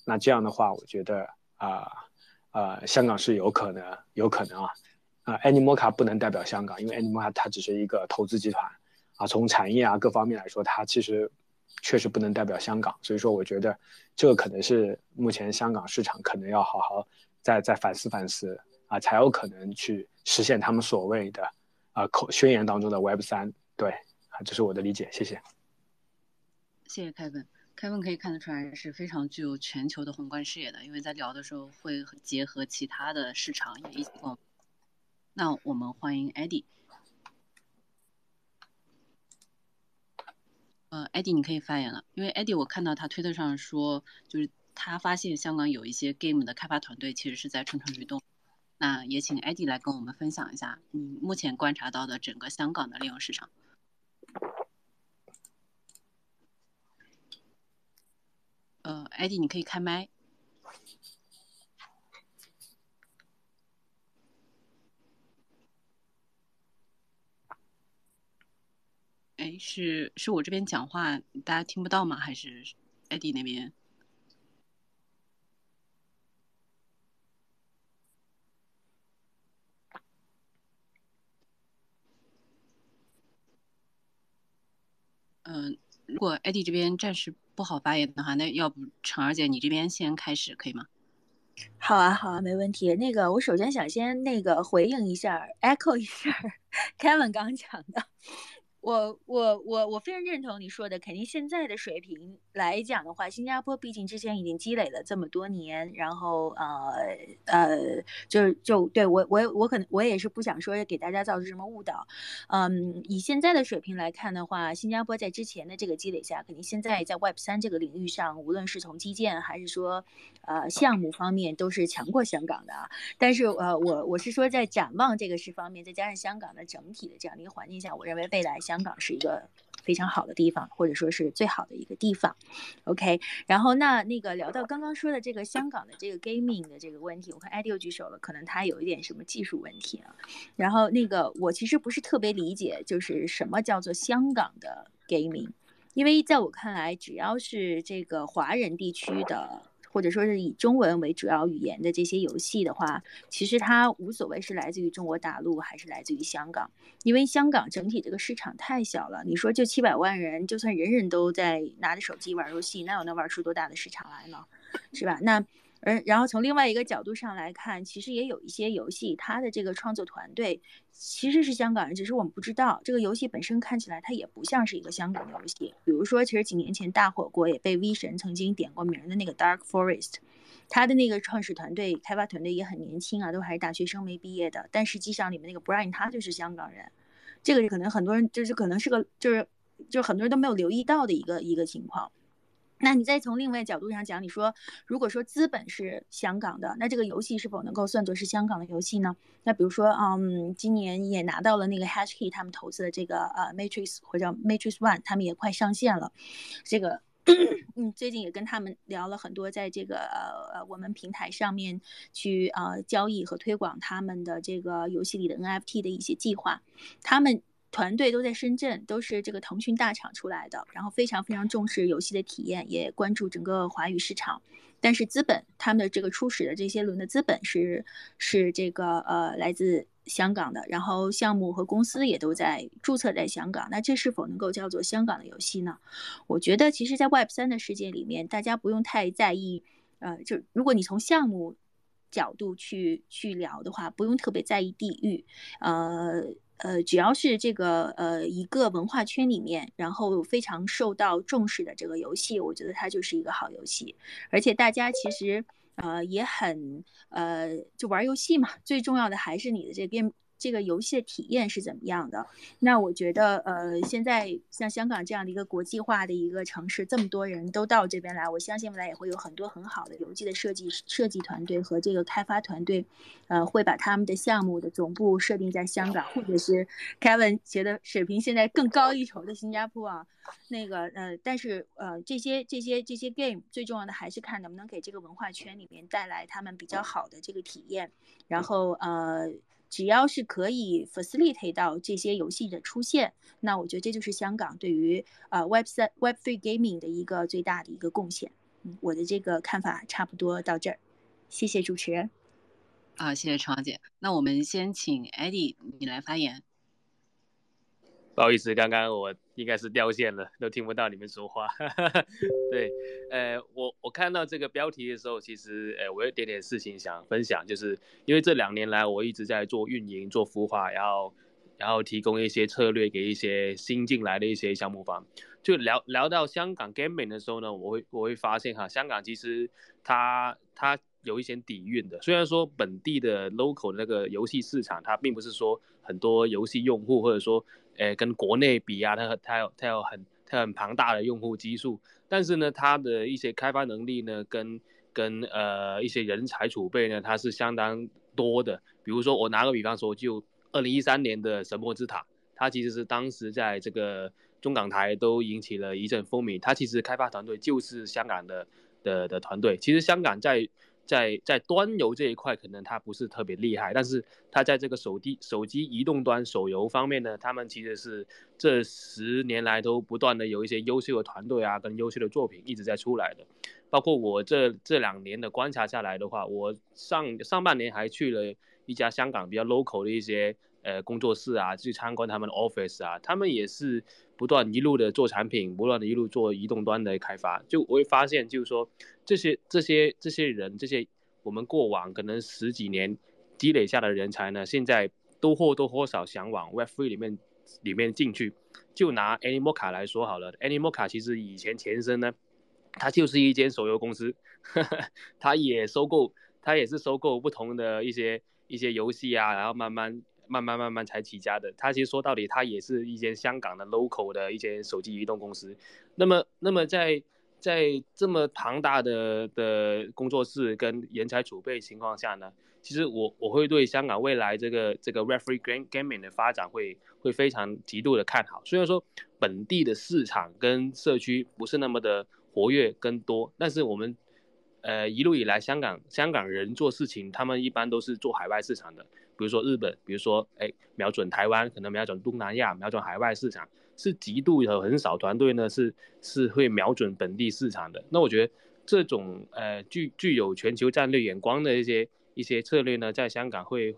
那这样的话，我觉得香港是有可能Animoca 不能代表香港，因为 Animoca 它只是一个投资集团从产业各方面来说，它其实确实不能代表香港，所以说我觉得这个可能是目前香港市场可能要好好再反思才有可能去实现他们所谓的宣言当中的 Web3。对这是我的理解，谢谢。 谢谢Kevin 可以看得出来是非常具有全球的宏观视野的，因为在聊的时候会结合其他的市场也一起跟我们。那我们欢迎 Eddie。Eddie 你可以发言了，因为 Eddie 我看到他推特上说，就是他发现香港有一些 game 的开发团队其实是在蠢蠢欲动。那也请 Eddie 来跟我们分享一下你目前观察到的整个香港的利用市场。Eddie 你可以开麦。是我这边讲话大家听不到吗？还是 Eddie 那边？如果 Eddie 这边暂时不好发言的话，那要不橙儿姐你这边先开始可以吗？ 好啊，没问题。我首先想先回应一下 ，echo 一下 Kevin 刚讲的。我非常认同你说的，肯定现在的水平来讲的话，新加坡毕竟之前已经积累了这么多年，然后就对我可能我也是不想说给大家造成什么误导，以现在的水平来看的话，新加坡在之前的这个积累下，肯定现在在 Web3 这个领域上，无论是从基建还是说项目方面，都是强过香港的啊。但是我是说在展望这个事方面，再加上香港的整体的这样的一个环境下，我认为未来香港是一个非常好的地方，或者说是最好的一个地方。OK， 然后聊到刚刚说的这个香港的这个 gaming 的这个问题，我看 Eddie 又举手了，可能他有一点什么技术问题啊。然后我其实不是特别理解，就是什么叫做香港的 gaming， 因为在我看来，只要是这个华人地区的，或者说是以中文为主要语言的这些游戏的话，其实它无所谓是来自于中国大陆还是来自于香港，因为香港整体这个市场太小了。你说就700万人，就算人人都在拿着手机玩游戏，那有能玩出多大的市场来呢？是吧？然后从另外一个角度上来看，其实也有一些游戏，它的这个创作团队其实是香港人，只是我们不知道。这个游戏本身看起来它也不像是一个香港的游戏。比如说，其实几年前大火过，也被 V 神曾经点过名的那个 Dark Forest， 它的那个创始团队、开发团队也很年轻啊，都还是大学生没毕业的。但实际上里面那个 Brian 他就是香港人，这个可能很多人可能是个就很多人都没有留意到的一个情况。那你再从另外角度上讲，你说如果说资本是香港的，那这个游戏是否能够算作是香港的游戏呢？那比如说今年也拿到了那个 Hashkey 他们投资的这个Matrix 或者 Matrix One， 他们也快上线了。这个最近也跟他们聊了很多，在这个我们平台上面去交易和推广他们的这个游戏里的 NFT 的一些计划。他们团队都在深圳，都是这个腾讯大厂出来的，然后非常非常重视游戏的体验，也关注整个华语市场。但是资本，他们的这个初始的这些轮的资本是这个来自香港的，然后项目和公司也都在注册在香港。那这是否能够叫做香港的游戏呢？我觉得其实在 Web3 的世界里面，大家不用太在意，就如果你从项目角度去聊的话，不用特别在意地域，只要是这个一个文化圈里面，然后非常受到重视的这个游戏，我觉得它就是一个好游戏。而且大家其实也很就玩游戏嘛，最重要的还是你的这个游戏的体验是怎么样的。那我觉得现在像香港这样的一个国际化的一个城市，这么多人都到这边来，我相信未来也会有很多很好的游戏的设计团队和这个开发团队会把他们的项目的总部设定在香港，或者是 Kevin 觉得水平现在更高一筹的新加坡啊。但是这些 game 最重要的还是看能不能给这个文化圈里面带来他们比较好的这个体验，然后只要是可以 facilitate 到这些游戏的出现，那我觉得这就是香港对于Web3 gaming 的一个最大的一个贡献。 我的这个看法差不多到这儿，谢谢主持人。 谢谢陈小姐。那我们先请 Eddie 你来发言。 不好意思，刚刚我应该是掉线了，都听不到你们说话。对，我看到这个标题的时候，其实我有点事情想分享，就是因为这2年来我一直在做运营、做孵化，然后提供一些策略给一些新进来的一些项目方。就聊到香港 gaming 的时候呢，我会发现香港其实它有一些底蕴的。虽然说本地的 local 的那个游戏市场，它并不是说很多游戏用户，或者说跟国内比啊，它有很庞大的用户基数，但是呢，它的一些开发能力呢，跟一些人才储备呢，它是相当多的。比如说我拿个比方说，就2013年的神魔之塔，它其实是当时在这个中港台都引起了一阵风靡。它其实开发团队就是香港的团队。其实香港在端游这一块可能它不是特别厉害，但是它在这个手机移动端手游方面呢，他们其实是这10年来都不断的有一些优秀的团队啊，跟优秀的作品一直在出来的。包括我这2年的观察下来的话，我上半年还去了一家香港比较 local 的一些工作室啊，去参观他们的 office 啊，他们也是不断一路的做产品，不断的一路做移动端的开发。就我会发现，就是说这些人，这些我们过往可能10几年积累下的人才呢，现在都或多或少想往 Web3 里面进去。就拿 Animoca 来说好了 ，Animoca 其实以前前身呢，它就是一间手游公司，它也是收购不同的一些游戏啊，然后慢慢才起家的。它其实说到底，它也是一间香港的 local 的一间手机移动公司。那么在这么庞大的工作室跟人才储备情况下呢，其实我会对香港未来这个 Web3 gaming 的发展会非常极度的看好。虽然说本地的市场跟社区不是那么的活跃跟多，但是我们一路以来香港人做事情，他们一般都是做海外市场的，比如说日本，比如说瞄准台湾，可能瞄准东南亚，瞄准海外市场，是极度有很少团队呢是会瞄准本地市场的。那我觉得这种具有全球战略眼光的一些策略呢，在香港会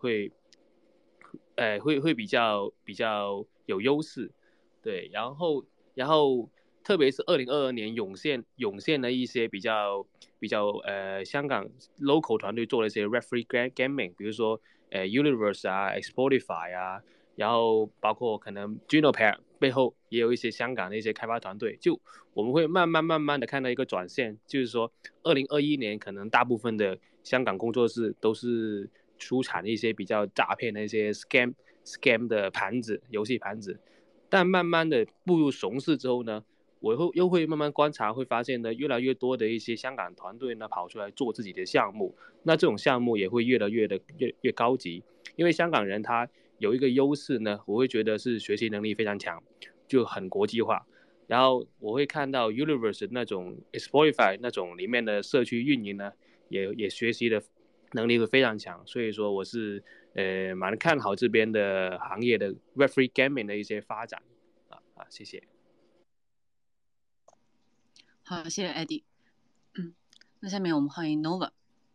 比较有优势。对，然后特别是2022年涌现了一些比较香港 local 团队做了一些 Web3 gaming， 比如说Universe 啊 Exportify 啊，然后包括可能 Genopair 背后也有一些香港的一些开发团队。就我们会慢慢的看到一个转线，就是说2021年可能大部分的香港工作室都是出产一些比较诈骗的一些 scam 的盘子，游戏盘子。但慢慢的步入熊市之后呢，我又会慢慢观察，会发现呢，越来越多的一些香港团队呢跑出来做自己的项目。那这种项目也会越来越高级，因为香港人他有一个优势呢，我会觉得是学习能力非常强，就很国际化。然后我会看到 Universe 那种 Spotify 那种里面的社区运营呢，也学习的能力会非常强。所以说我是蛮看好这边的行业的 Web3 gaming 的一些发展谢谢。 好，谢谢 Eddie。那下面我们欢迎 Nova。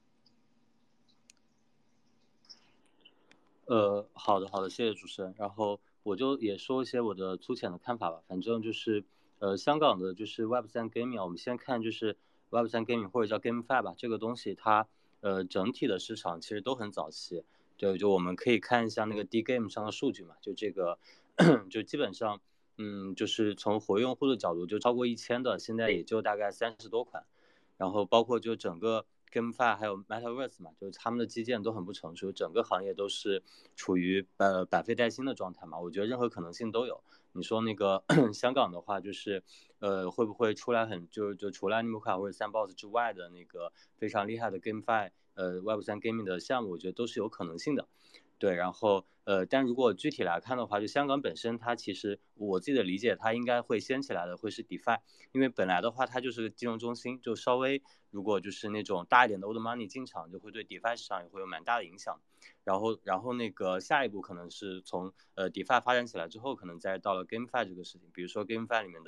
好的，谢谢主持人。然后我就也说一些我的粗浅的看法吧。反正就是香港的就是 Web3 gaming， 我们先看就是 Web3 gaming 或者叫 GameFi 吧，这个东西它整体的市场其实都很早期。对，就我们可以看一下那个 D-Game 上的数据嘛，就这个就基本上就是从活跃用户的角度就超过1000的，现在也就大概30多款。然后包括就整个 GameFi 还有 Metaverse 嘛，就是他们的基建都很不成熟，整个行业都是处于百废待兴的状态嘛。我觉得任何可能性都有。你说那个香港的话，就是会不会出来就除了 Animoca 或者 Sandbox 之外的那个非常厉害的 GameFi Web3 Gaming 的项目，我觉得都是有可能性的。对，然后但如果具体来看的话，就香港本身它其实我自己的理解，它应该会掀起来的会是 DeFi， 因为本来的话它就是个金融中心，就稍微如果就是那种大一点的 old money 进场，就会对 DeFi 市场也会有蛮大的影响。然后那个下一步可能是从DeFi 发展起来之后，可能再到了 GameFi 这个事情，比如说 GameFi 里面的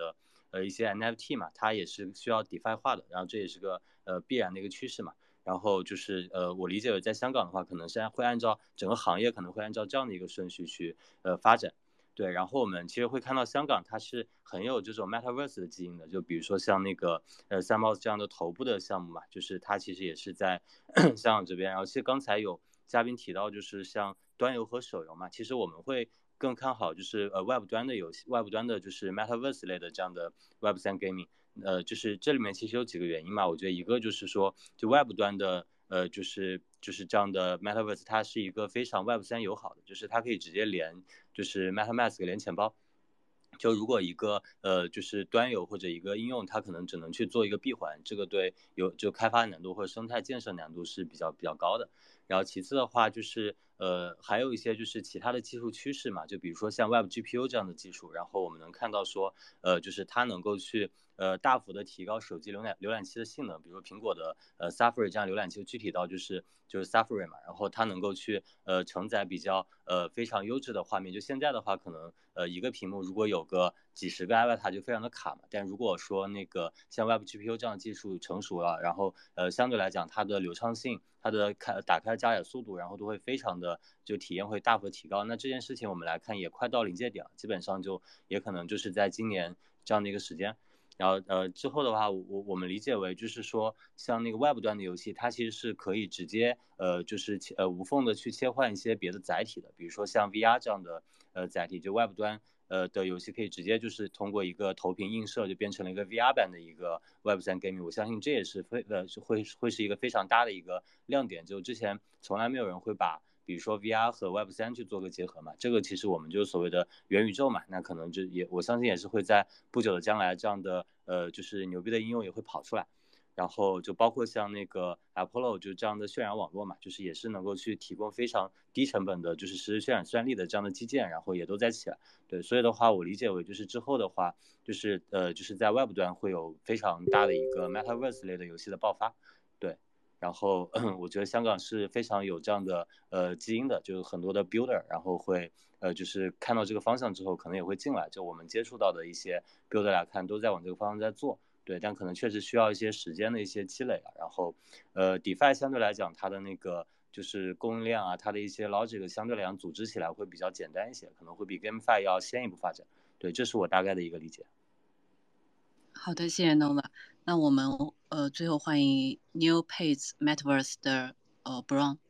一些 NFT 嘛，它也是需要 DeFi 化的，然后这也是个必然的一个趋势嘛。然后就是我理解为在香港的话，可能现在会按照整个行业可能会按照这样的一个顺序去发展。对，然后我们其实会看到香港它是很有这种 Metaverse 的基因的，就比如说像那个Sandbox 这样的头部的项目嘛，就是它其实也是在香港这边。然后其实刚才有嘉宾提到，就是像端游和手游嘛，其实我们会更看好就是Web 端的游戏，Web 端的就是 Metaverse 类的这样的 Web3 gaming。就是这里面其实有几个原因嘛，我觉得一个就是说，就 Web 端的就是这样的 Metaverse， 它是一个非常 Web3 友好的，就是它可以直接连就是 MetaMask 连钱包。就如果一个就是端游或者一个应用，它可能只能去做一个闭环，这个对就开发难度或者生态建设难度是比较高的。然后其次的话就是还有一些就是其他的技术趋势嘛，就比如说像 Web GPU 这样的技术，然后我们能看到说就是它能够去大幅的提高手机浏览器的性能，比如苹果的Safari 这样浏览器，具体到就是 Safari 嘛，然后它能够去承载比较非常优质的画面。就现在的话，可能一个屏幕如果有个几十个 avatar 就非常的卡嘛，但如果说那个像 Web GPU 这样的技术成熟了，然后相对来讲它的流畅性、它的打开加载速度，然后都会非常的就体验会大幅提高。那这件事情我们来看也快到临界点了，基本上就也可能就是在今年这样的一个时间。然后之后的话，我们理解为就是说，像那个 Web 端的游戏，它其实是可以直接就是无缝的去切换一些别的载体的，比如说像 VR 这样的载体，就 Web 端的游戏可以直接就是通过一个投屏映射就变成了一个 VR 版的一个 Web3 gaming。我相信这也是会是一个非常大的一个亮点，就之前从来没有人会把比如说 VR 和 Web3 去做个结合嘛，这个其实我们就是所谓的元宇宙嘛，那可能我相信也是会在不久的将来这样的就是牛逼的应用也会跑出来。然后就包括像那个 Apollo 就这样的渲染网络嘛，就是也是能够去提供非常低成本的就是实时渲染算力的这样的基建，然后也都在起来。对，所以的话我理解为就是之后的话就是就是在 Web 端会有非常大的一个 Metaverse 类的游戏的爆发。对，然后我觉得香港是非常有这样的基因的，就是很多的 builder， 然后会就是看到这个方向之后，可能也会进来。就我们接触到的一些 builder 来看，都在往这个方向在做。对，但可能确实需要一些时间的一些积累啊。然后DeFi 相对来讲，它的那个就是供应链啊，它的一些 logic 相对来讲组织起来会比较简单一些，可能会比 GameFi 要先一步发展。对，这是我大概的一个理解。 好的，谢谢 Nova。那我们最后欢迎 New Pace Metaverse 的Brown。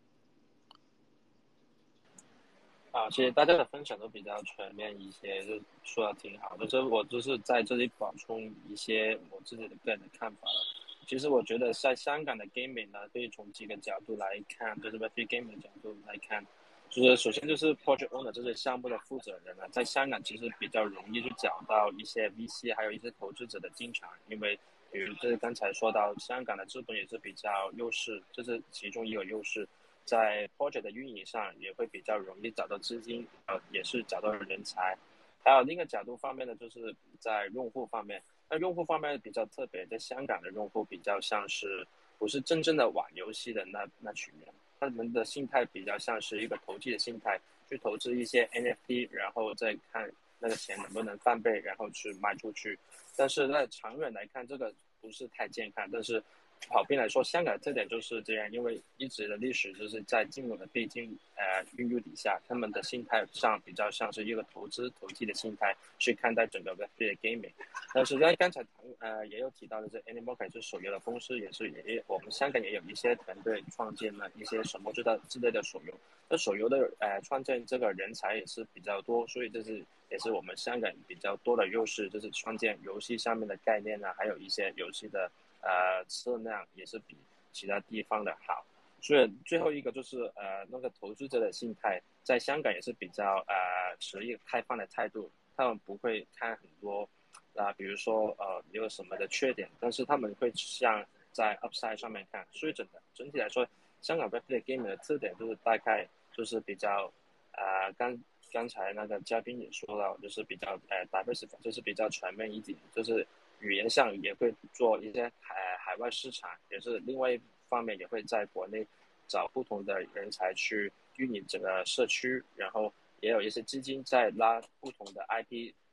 其实大家的分享都比较全面一些，就说的挺好的。我就是在这里补充一些我自己的个人的看法了。其实我觉得在香港的 gaming 呢，可以从几个角度来看，就是 Web3 gaming 的角度来看，就是首先就是 project owner 这些项目的负责人呢，在香港其实比较容易去找到一些 VC 还有一些投资者的进场，因为比如就是刚才说到香港的资本也是比较优势，这是其中一个优势。在 project 的运营上也会比较容易找到资金，也是找到人才。还有另一个角度方面呢，就是在用户方面，那用户方面比较特别，在香港的用户比较像是不是真正的玩游戏的那群人，他们的心态比较像是一个投机的心态，去投资一些 NFT， 然后再看那个钱能不能翻倍，然后去卖出去。但是在长远来看，这个不是太健康，但是普遍来说，香港这点就是这样，因为一直的历史就是在金融的背景孕育底下，他们的心态上比较像是一个投机的心态去看待整个 Web3 的 gaming。但是在刚才也有提到的这 Animoca 是手游的公司，我们香港也有一些团队创建了一些什么之类的手游。那手游的创建这个人才也是比较多，所以也是我们香港比较多的优势，就是创建游戏上面的概念啊，还有一些游戏的质量也是比其他地方的好。所以最后一个就是那个投资者的心态，在香港也是比较持一个开放的态度，他们不会看很多比如说有什么的缺点，但是他们会像在 upside 上面看。所以整体来说，香港 Web3 gaming 的特点就是大概就是比较刚才那个嘉宾也说到，就是比较diversity， 就是比较全面一点，就是语言上也会做一些海外市场，也是另外一方面也会在国内找不同的人才去运营整个社区，然后也有一些资金在拉不同的 IP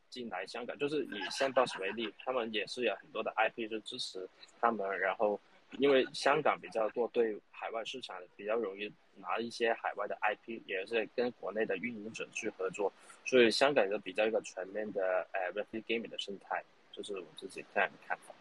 进来香港，就是以 Sandbox 为例，他们也是有很多的 IP 是支持他们，然后因为香港比较多，对海外市场比较容易拿一些海外的 IP， 也是跟国内的运营者去合作，所以香港就比较一个全面的Web3 gaming 的生态，就是我自己这样的看法。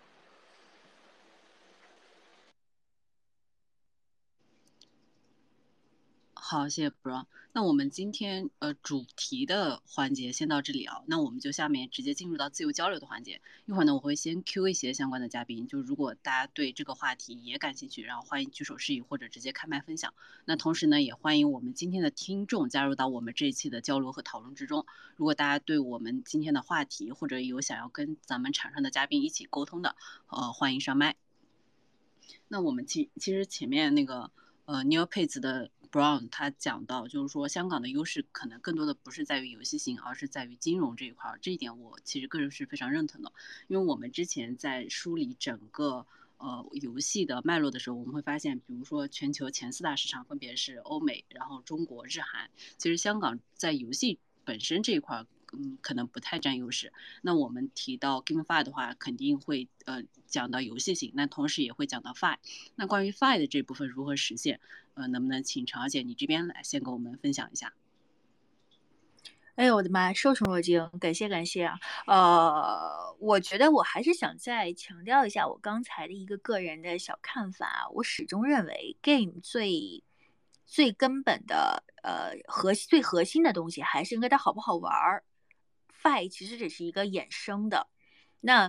好，谢谢 Bro。那我们今天主题的环节先到这里啊，那我们就下面直接进入到自由交流的环节。一会儿呢，我会先 Q 一些相关的嘉宾，就如果大家对这个话题也感兴趣，然后欢迎举手示意或者直接开麦分享。那同时呢，也欢迎我们今天的听众加入到我们这一期的交流和讨论之中。如果大家对我们今天的话题或者有想要跟咱们场上的嘉宾一起沟通的，欢迎上麦。那我们其实前面那个Neopets 的 Brown 他讲到，就是说香港的优势可能更多的不是在于游戏性，而是在于金融这一块儿。这一点我其实个人是非常认同的，因为我们之前在梳理整个游戏的脉络的时候，我们会发现，比如说全球前4大市场分别是欧美，然后中国、日韩。其实香港在游戏本身这一块可能不太占优势。那我们提到 GameFi 的话，肯定会讲到游戏性，那同时也会讲到 Fi。那关于 Fi 的这部分如何实现，能不能请常姐你这边来先跟我们分享一下？ 哎呦我的妈，受宠若惊，感谢啊！我觉得我还是想再强调一下我刚才的一个个人的小看法。我始终认为 game 最根本的最核心的东西还是应该它好不好玩儿。Fi 其实只是一个衍生的。那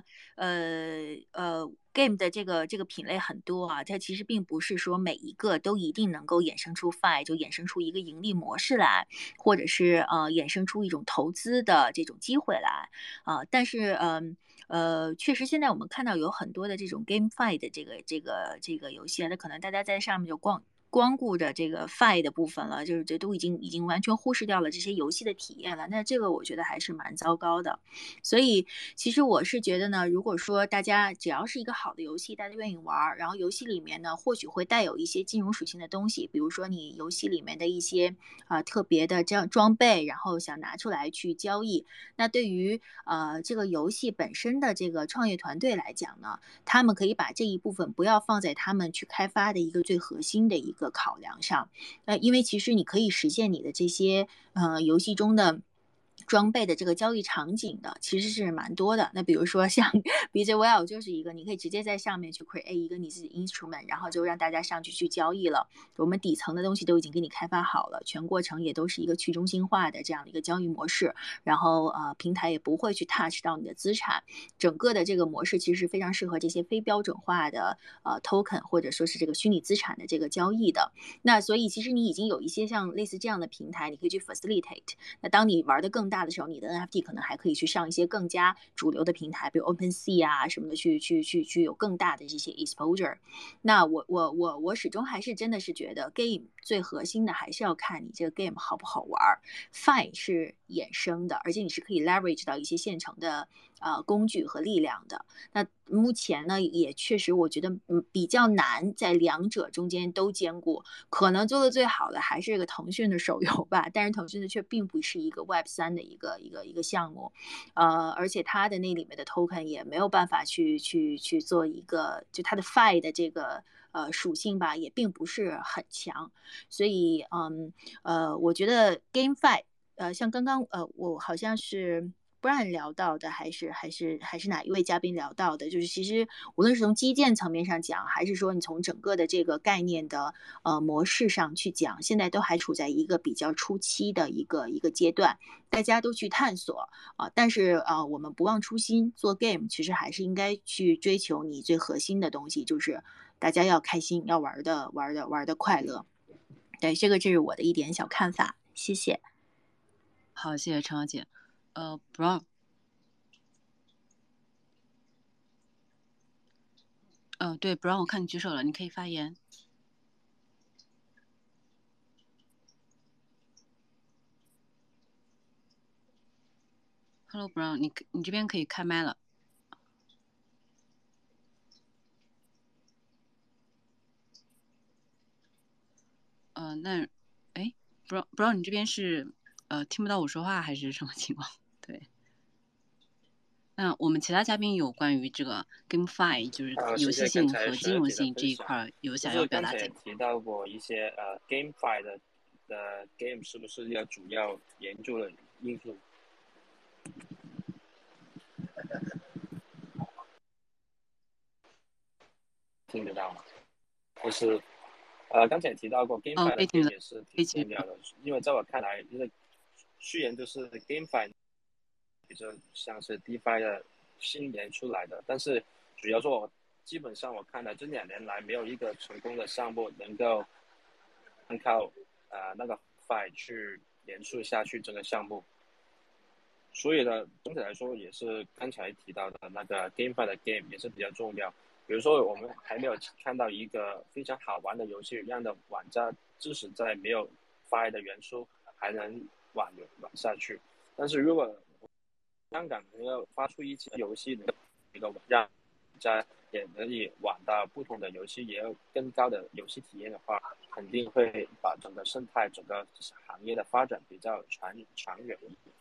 game 的这个品类很多啊，它其实并不是说每一个都一定能够衍生出 Fi， 就衍生出一个盈利模式来，或者是衍生出一种投资的这种机会来啊。但是确实现在我们看到有很多的这种 GameFi 的这个游戏啊，那可能大家在上面就光顾着这个 Fi 的部分了，就是这都已经完全忽视掉了这些游戏的体验了。那这个我觉得还是蛮糟糕的。所以其实我是觉得呢，如果说大家只要是一个好的游戏，大家愿意玩，然后游戏里面呢或许会带有一些金融属性的东西，比如说你游戏里面的一些特别的这样装备，然后想拿出来去交易。那对于这个游戏本身的这个创业团队来讲呢，他们可以把这一部分不要放在他们去开发的一个最核心的一个考量上。因为其实你可以实现你的这些游戏中的装备的这个交易场景的其实是蛮多的。那比如说像 BJWell 就是一个，你可以直接在上面去 create 一个你自己 instrument， 然后就让大家上去交易了。我们底层的东西都已经给你开发好了，全过程也都是一个去中心化的这样的一个交易模式，然后平台也不会去 touch 到你的资产。整个的这个模式其实是非常适合这些非标准化的token 或者说是这个虚拟资产的这个交易的。那所以其实你已经有一些像类似这样的平台，你可以去 facilitate。那当你玩的更大的时候，你的 NFT 可能还可以去上一些更加主流的平台，比如 OpenSea 啊什么的，去有更大的这些 exposure。那我始终还是真的是觉得 game 最核心的还是要看你这个 game 好不好玩。Fi 是衍生的，而且你是可以 leverage 到一些现成的工具和力量的。那目前呢，也确实我觉得比较难在两者中间都兼顾。可能做的最好的还是这个腾讯的手游吧，但是腾讯的却并不是一个 Web3 的一个项目，而且它的那里面的 token 也没有办法去做一个，就它的 Fi 的这个属性吧，也并不是很强。所以我觉得 GameFi 像刚刚我好像是Brian 聊到的，还是哪一位嘉宾聊到的，就是其实无论是从基建层面上讲，还是说你从整个的这个概念的模式上去讲，现在都还处在一个比较初期的一个阶段，大家都去探索但是我们不忘初心，做 game 其实还是应该去追求你最核心的东西，就是大家要开心，要玩的快乐。对，这是我的一点小看法，谢谢。 好，谢谢陈小姐。Brown，对 Brown， 我看你举手了，你可以发言。Hello Brown， 你这边可以开麦了。那Brown， 你这边是听不到我说话还是什么情况？对。 那我们其他嘉宾有关于这个 GameFi 就是游戏性和金融性这一块有想要表达的？ 就是刚才提到过一些GameFi 的game 是不是要主要研究的因素？听得到吗？就是刚才也提到过 GameFi 的 game 也是挺重要的，因为在我看来，就是虽然就是 GameFi 比较像是 DeFi 的新研出来的，但是主要说基本上我看来这2年来没有一个成功的项目能够靠那个 Fi 去延续下去这个项目。所以呢，总体来说也是刚才提到的那个 GameFi 的 game 也是比较重要。比如说我们还没有看到一个非常好玩的游戏，让的玩家即使在没有 Fi 的元素还能玩下去。但是如果香港能够发出一些游戏的一个让玩家也可以玩到不同的游戏，也有更高的游戏体验的话，肯定会把整个生态、整个行业的发展比较长远一点。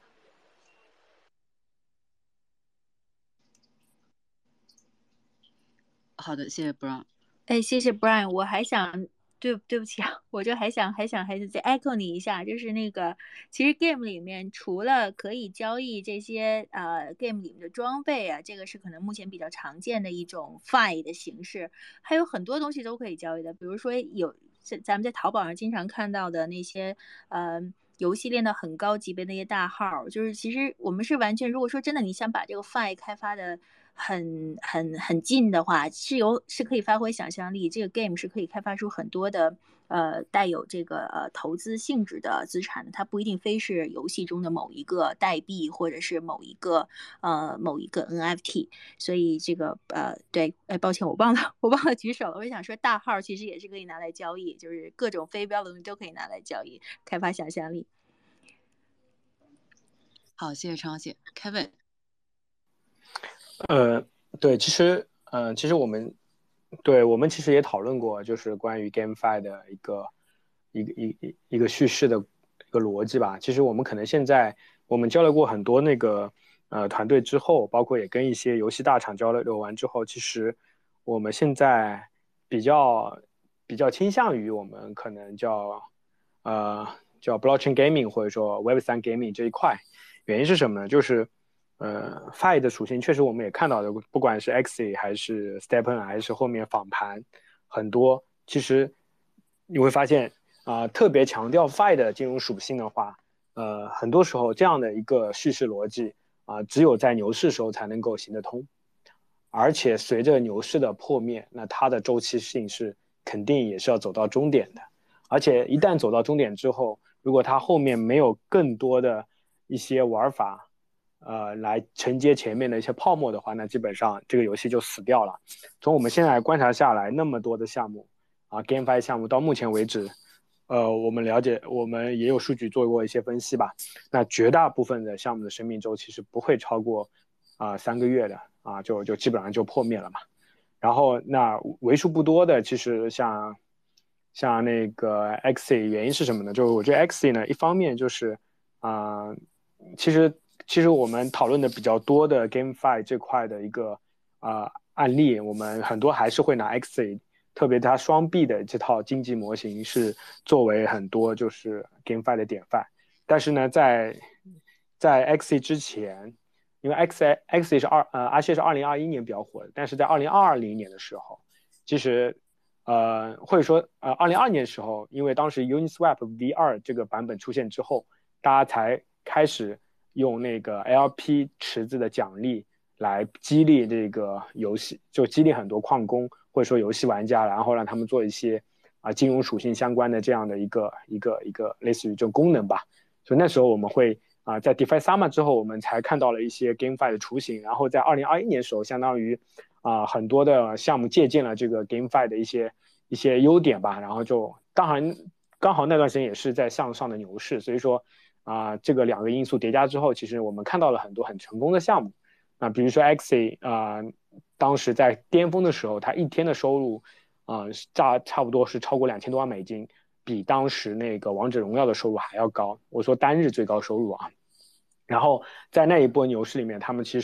好的，谢谢 Brown。 谢谢 Brian， 我还想对不起啊，我就还想再 echo 你一下，就是那个其实 game 里面除了可以交易这些game 里面的装备啊，这个是可能目前比较常见的一种 Fi 的形式，还有很多东西都可以交易的，比如说咱们在淘宝上经常看到的那些游戏练到很高级别的那些大号，就是其实我们是完全，如果说真的你想把这个 Fi 开发的很近的话，是可以发挥想象力，这个 game 是可以开发出很多的带有这个投资性质的资产的，它不一定非是游戏中的某一个代币或者是某一个 NFT， 所以这个对，抱歉我忘了举手了，我想说大号其实也是可以拿来交易，就是各种非标的东西都可以拿来交易，开发想象力。 好，谢谢陈小姐。Kevin。 对，其实我们其实也讨论过，就是关于 GameFi 的一个叙事的一个逻辑吧。其实我们可能现在我们交流过很多那个团队之后，包括也跟一些游戏大厂交流完之后，其实我们现在比较倾向于我们可能叫 Blockchain Gaming 或者说 Web3 Gaming 这一块。原因是什么呢？就是Fi 的属性确实我们也看到的，不管是 Axie 还是 Stepn 还是后面访盘很多，其实你会发现特别强调 Fi 的金融属性的话，很多时候这样的一个叙事逻辑只有在牛市时候才能够行得通，而且随着牛市的破灭，那它的周期性是肯定也是要走到终点的，而且一旦走到终点之后，如果它后面没有更多的一些玩法来承接前面的一些泡沫的话，那基本上这个游戏就死掉了。从我们现在观察下来，那么多的项目GameFi 项目到目前为止，我们了解，我们也有数据做过一些分析吧。那绝大部分的项目的生命周期是不会超过3个月的就基本上就破灭了嘛。然后那为数不多的，其实像那个 Axie， 原因是什么呢？就是我觉得 Axie 呢，一方面就是其实我们讨论的比较多的 GameFi 这块的一个案例，我们很多还是会拿 Axie， 特别它双币的这套经济模型是作为很多就是 GameFi 的典范。但是呢，在 Axie 之前，因为 Axie 是2021年比较火的，但是在2020年的时候，其实或者说2022年的时候，因为当时 Uniswap V2 这个版本出现之后，大家才开始用那个 LP 池子的奖励来激励这个游戏，就激励很多矿工或者说游戏玩家，然后让他们做一些金融属性相关的这样的一个类似于这种功能吧。所以那时候我们会在 DeFi Summer 之后，我们才看到了一些 GameFi 的雏形。然后在2021年的时候，相当于很多的项目借鉴了这个 GameFi 的一些优点吧。然后就当然刚好那段时间也是在向上的牛市，所以说这个2个因素叠加之后，其实我们看到了很多很成功的项目。比如说 Axie 当时在巅峰的时候，它一天的收入差不多是超过2000多万美金。比当时那个王者荣耀的收入还要高，我说单日最高收入然后在那一波牛市里面，他们其实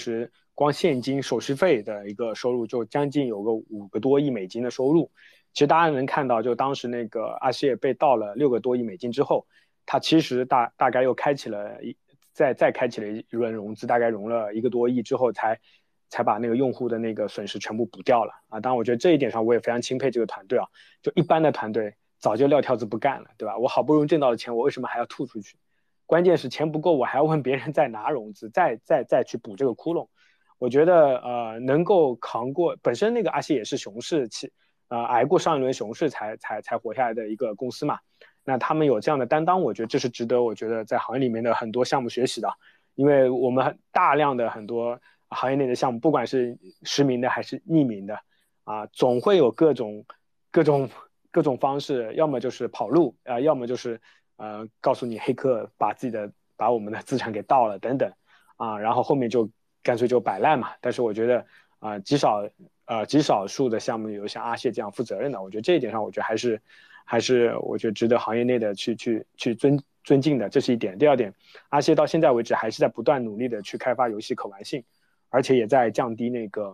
光现金手续费的一个收入就将近有个5个多亿美金的收入。其实大家能看到，就当时那个阿谢被盗了6个多亿美金之后，他其实大概又开启了再开启了一轮融资，大概融了1个多亿之后才把那个用户的那个损失全部补掉了啊。当然我觉得这一点上我也非常钦佩这个团队啊，就一般的团队早就撂挑子不干了，对吧？我好不容易挣到的钱，我为什么还要吐出去？关键是钱不够，我还要问别人再拿融资，再去补这个窟窿。我觉得能够扛过本身那个阿谢也是熊市挨过上一轮熊市才活下来的一个公司嘛。那他们有这样的担当，我觉得这是值得我觉得在行业里面的很多项目学习的，因为我们大量的很多行业内的项目，不管是实名的还是匿名的啊，总会有各种方式，要么就是跑路啊，要么就是告诉你黑客把我们的资产给盗了等等啊，然后后面就干脆就摆烂嘛。但是我觉得极少数的项目有像阿谢这样负责任的，我觉得这一点上，我觉得还是我觉得值得行业内的去尊敬的，这是一点。第二点，阿谢到现在为止还是在不断努力的去开发游戏可玩性，而且也在降低那个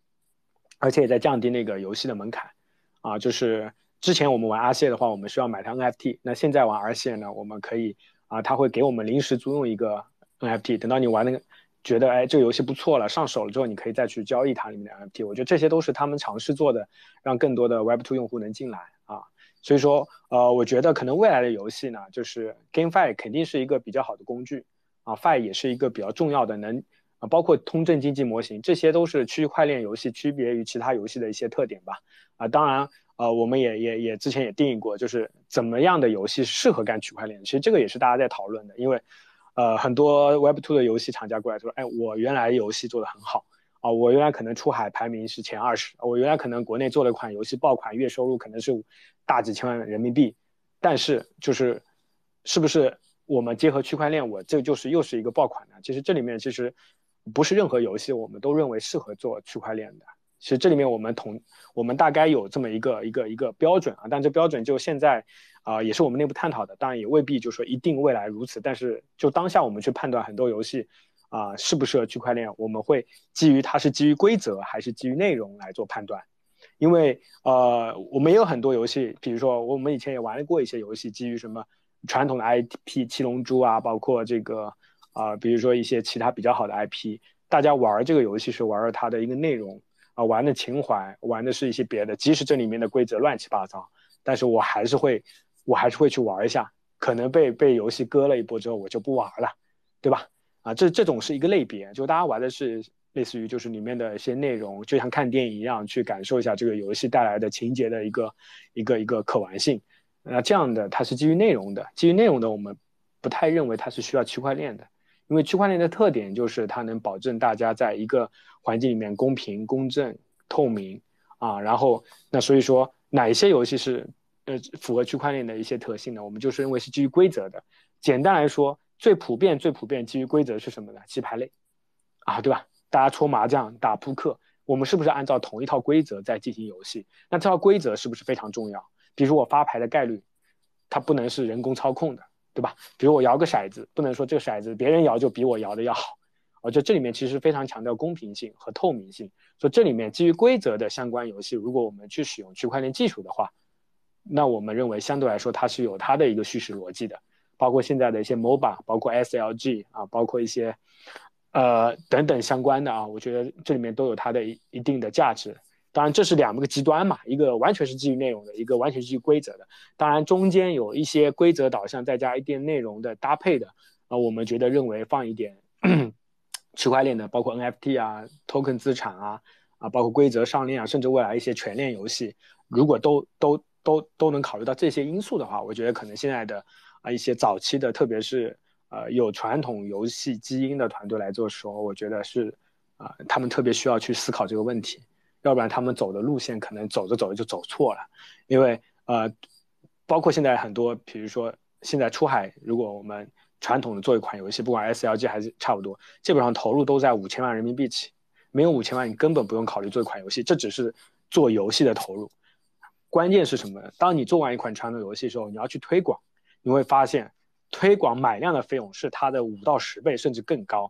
游戏的门槛啊。就是之前我们玩阿谢的话，我们需要买它 NFT， 那现在玩阿谢呢，我们可以它会给我们临时租用一个 NFT， 等到你玩那个觉得这个游戏不错了，上手了之后，你可以再去交易它里面的 NFT。我觉得这些都是他们尝试做的，让更多的 Web2 用户能进来啊。所以说我觉得可能未来的游戏呢，就是 GameFi 肯定是一个比较好的工具啊 ，Fi 也是一个比较重要的包括通证经济模型，这些都是区块链游戏区别于其他游戏的一些特点吧。当然我们也之前也定义过，就是怎么样的游戏适合干区块链，其实这个也是大家在讨论的，因为很多 Web2 的游戏厂家过来说，我原来游戏做得很好啊，我原来可能出海排名是前20，我原来可能国内做了一款游戏爆款，月收入可能是大几千万人民币，但是是不是我们结合区块链，这就是又是一个爆款呢？其实这里面其实不是任何游戏我们都认为适合做区块链的。其实这里面我们大概有这么一个标准啊，但这标准就现在也是我们内部探讨的，当然也未必就说一定未来如此，但是就当下我们去判断很多游戏适不适合区块链，我们会它是基于规则还是基于内容来做判断。因为我们也有很多游戏，比如说我们以前也玩过一些游戏，基于什么传统的 IP 七龙珠啊，包括这个比如说一些其他比较好的 IP， 大家玩这个游戏是玩它的一个内容玩的情怀，玩的是一些别的，即使这里面的规则乱七八糟，但是我还是会去玩一下，可能被游戏割了一波之后我就不玩了，对吧？这种是一个类别，就大家玩的是类似于就是里面的一些内容，就像看电影一样，去感受一下这个游戏带来的情节的一个可玩性。那这样的它是基于内容的，我们不太认为它是需要区块链的，因为区块链的特点就是它能保证大家在一个环境里面公平、公正、透明然后那所以说哪一些游戏是符合区块链的一些特性呢？我们就是认为是基于规则的。简单来说，最普遍基于规则是什么呢？棋牌类对吧？大家搓麻将、打扑克，我们是不是按照同一套规则在进行游戏？那这套规则是不是非常重要？比如我发牌的概率，它不能是人工操控的，对吧？比如我摇个骰子，不能说这个骰子别人摇就比我摇的要好。这里面其实非常强调公平性和透明性，所以这里面基于规则的相关游戏，如果我们去使用区块链技术的话，那我们认为相对来说它是有它的一个叙事逻辑的，包括现在的一些 MOBA， 包括 SLG 包括一些等等相关的我觉得这里面都有它的一定的价值。当然这是两个极端嘛，一个完全是基于内容的，一个完全是基于规则的。当然中间有一些规则导向再加一点内容的搭配的我们觉得认为放一点区块链的，包括 NFT token 资产包括规则上链甚至未来一些全链游戏，如果都能考虑到这些因素的话，我觉得可能现在的一些早期的，特别是有传统游戏基因的团队来做的时候，我觉得是他们特别需要去思考这个问题，要不然他们走的路线可能走着走着就走错了。因为包括现在很多，比如说现在出海，如果我们传统的做一款游戏，不管 SLG 还是差不多，基本上投入都在5000万人民币起，没有5000万你根本不用考虑做一款游戏，这只是做游戏的投入。关键是什么？当你做完一款传统游戏的时候，你要去推广，你会发现推广买量的费用是它的5到10倍甚至更高。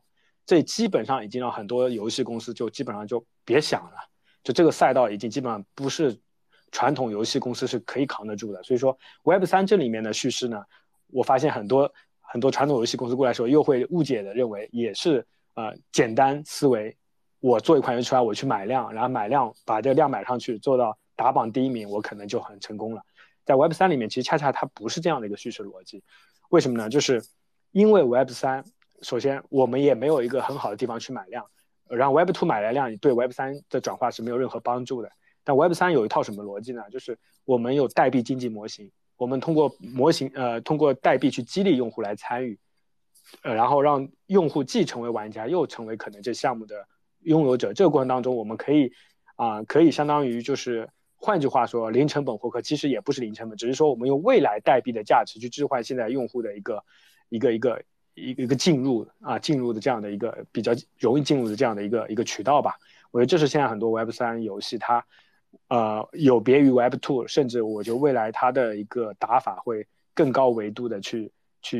这基本上已经让很多游戏公司就基本上就别想了，就这个赛道已经基本上不是传统游戏公司是可以扛得住的。所以说 Web3 这里面的叙事呢，我发现很多传统游戏公司过来说又会误解的认为也是简单思维，我做一款游戏出来我去买量，然后买量把这个量买上去做到打榜第1名，我可能就很成功了。在 Web3 里面其实恰恰它不是这样的一个叙事逻辑。为什么呢？就是因为 Web3 首先我们也没有一个很好的地方去买量，然后 Web2 买来量对 Web3 的转化是没有任何帮助的。但 Web3 有一套什么逻辑呢？就是我们有代币经济模型，我们通过通过代币去激励用户来参与，然后让用户既成为玩家又成为可能这项目的拥有者。这个过程当中我们可以相当于就是换句话说零成本获客，其实也不是零成本，只是说我们用未来代币的价值去置换现在用户的一个进入的这样的一个比较容易进入的这样的一个渠道吧。我觉得这是现在很多 Web3 游戏它有别于 Web2， 甚至我觉得未来它的一个打法会更高维度的去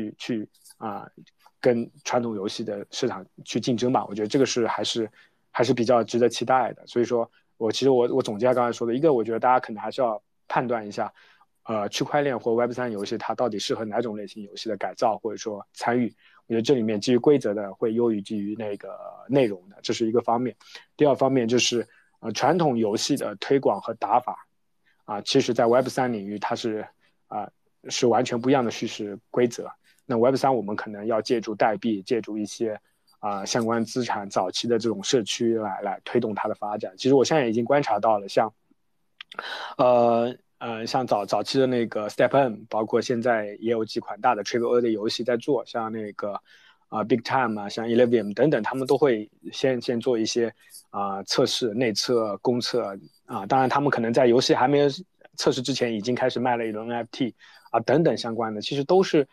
跟传统游戏的市场去竞争吧。我觉得这个是还是比较值得期待的。所以说我总结一下刚才说的，一个我觉得大家可能还是要判断一下区块链或 Web3 游戏它到底适合哪种类型游戏的改造或者说参与。我觉得这里面基于规则的会优于基于那个内容的，这是一个方面。第二方面就是传统游戏的推广和打法其实在 Web3 领域它是完全不一样的叙事规则。那 Web3 我们可能要借助代币，借助一些相关资产早期的这种社区来推动它的发展。其实我现在已经观察到了，像早期的那个 StepN， 包括现在也有几款大的 AAA 的游戏在做，像那个Big Time 像 Elevium 等等，他们都会先做一些测试、内测、公测当然他们可能在游戏还没有测试之前已经开始卖了一轮 NFT 等等相关的，其实都是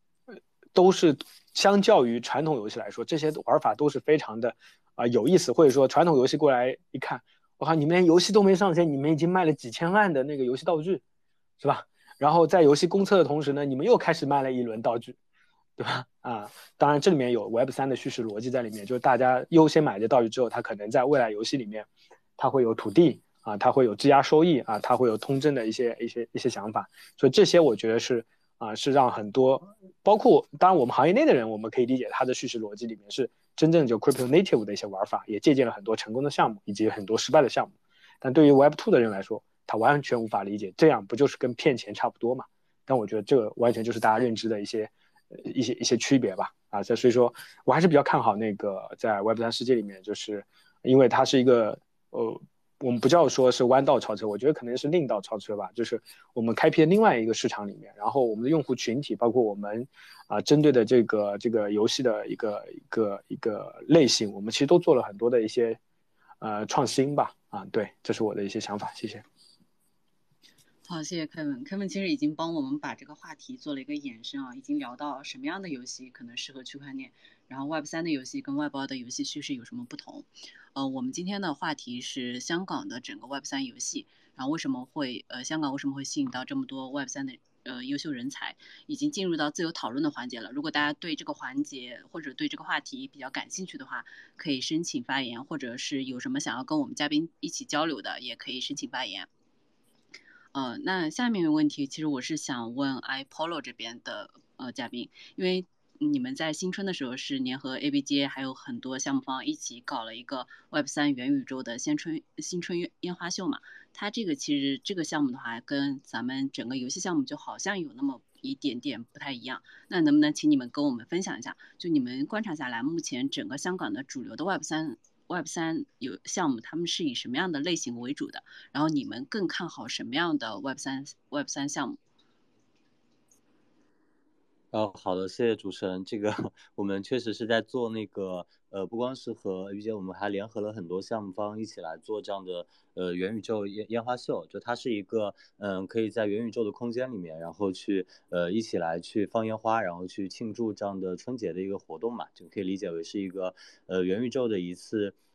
相较于传统游戏来说，这些玩法都是非常的有意思。或者说传统游戏过来一看，我靠，你们连游戏都没上线，你们已经卖了几千万的那个游戏道具，是吧？然后在游戏公测的同时呢，你们又开始卖了一轮道具，对吧？当然这里面有 Web3 的叙事逻辑在里面，就是大家优先买的道具之后，它可能在未来游戏里面，它会有土地它会有质押收益它会有通证的一些想法。所以这些我觉得是让很多，包括当然我们行业内的人，我们可以理解它的叙事逻辑里面是真正就 crypto native 的一些玩法，也借鉴了很多成功的项目以及很多失败的项目。但对于 Web2 的人来说，他完全无法理解，这样不就是跟骗钱差不多嘛？但我觉得这个完全就是大家认知的一些区别吧。所以说我还是比较看好那个在 Web3 世界里面，就是因为它是一个我们不叫说是弯道超车，我觉得可能是另道超车吧，就是我们开辟了另外一个市场里面，然后我们的用户群体，包括我们针对的这个游戏的一个类型，我们其实都做了很多的一些创新吧。对，这是我的一些想法，谢谢。 好，谢谢 Kevin。Kevin 其实已经帮我们把这个话题做了一个延伸已经聊到什么样的游戏可能适合区块链，然后 Web3 的游戏跟Web2的游戏叙事有什么不同。我们今天的话题是香港的整个 Web3 游戏，然后香港为什么会吸引到这么多 Web3 的优秀人才，已经进入到自由讨论的环节了。如果大家对这个环节或者对这个话题比较感兴趣的话，可以申请发言，或者是有什么想要跟我们嘉宾一起交流的，也可以申请发言。那下面一个问题，其实我是想问 iPollo 这边的嘉宾，因为你们在新春的时候是联合 ABJ 还有很多项目方一起搞了一个 Web3 元宇宙的新春烟花秀嘛。它其实这个项目的话，跟咱们整个游戏项目就好像有那么一点点不太一样。那能不能请你们跟我们分享一下，就你们观察下来，目前整个香港的主流的 Web3 有项目，他们是以什么样的类型为主的？然后你们更看好什么样的 Web3 项目？ 好的，谢谢主持人。这个我们确实是在做那个不光是和 ABJ， 我们还联合了很多项目方一起来做这样的元宇宙烟花秀。就它是一个可以在元宇宙的空间里面，然后去一起来去放烟花，然后去庆祝这样的春节的一个活动嘛，就可以理解为是一个元宇宙的一次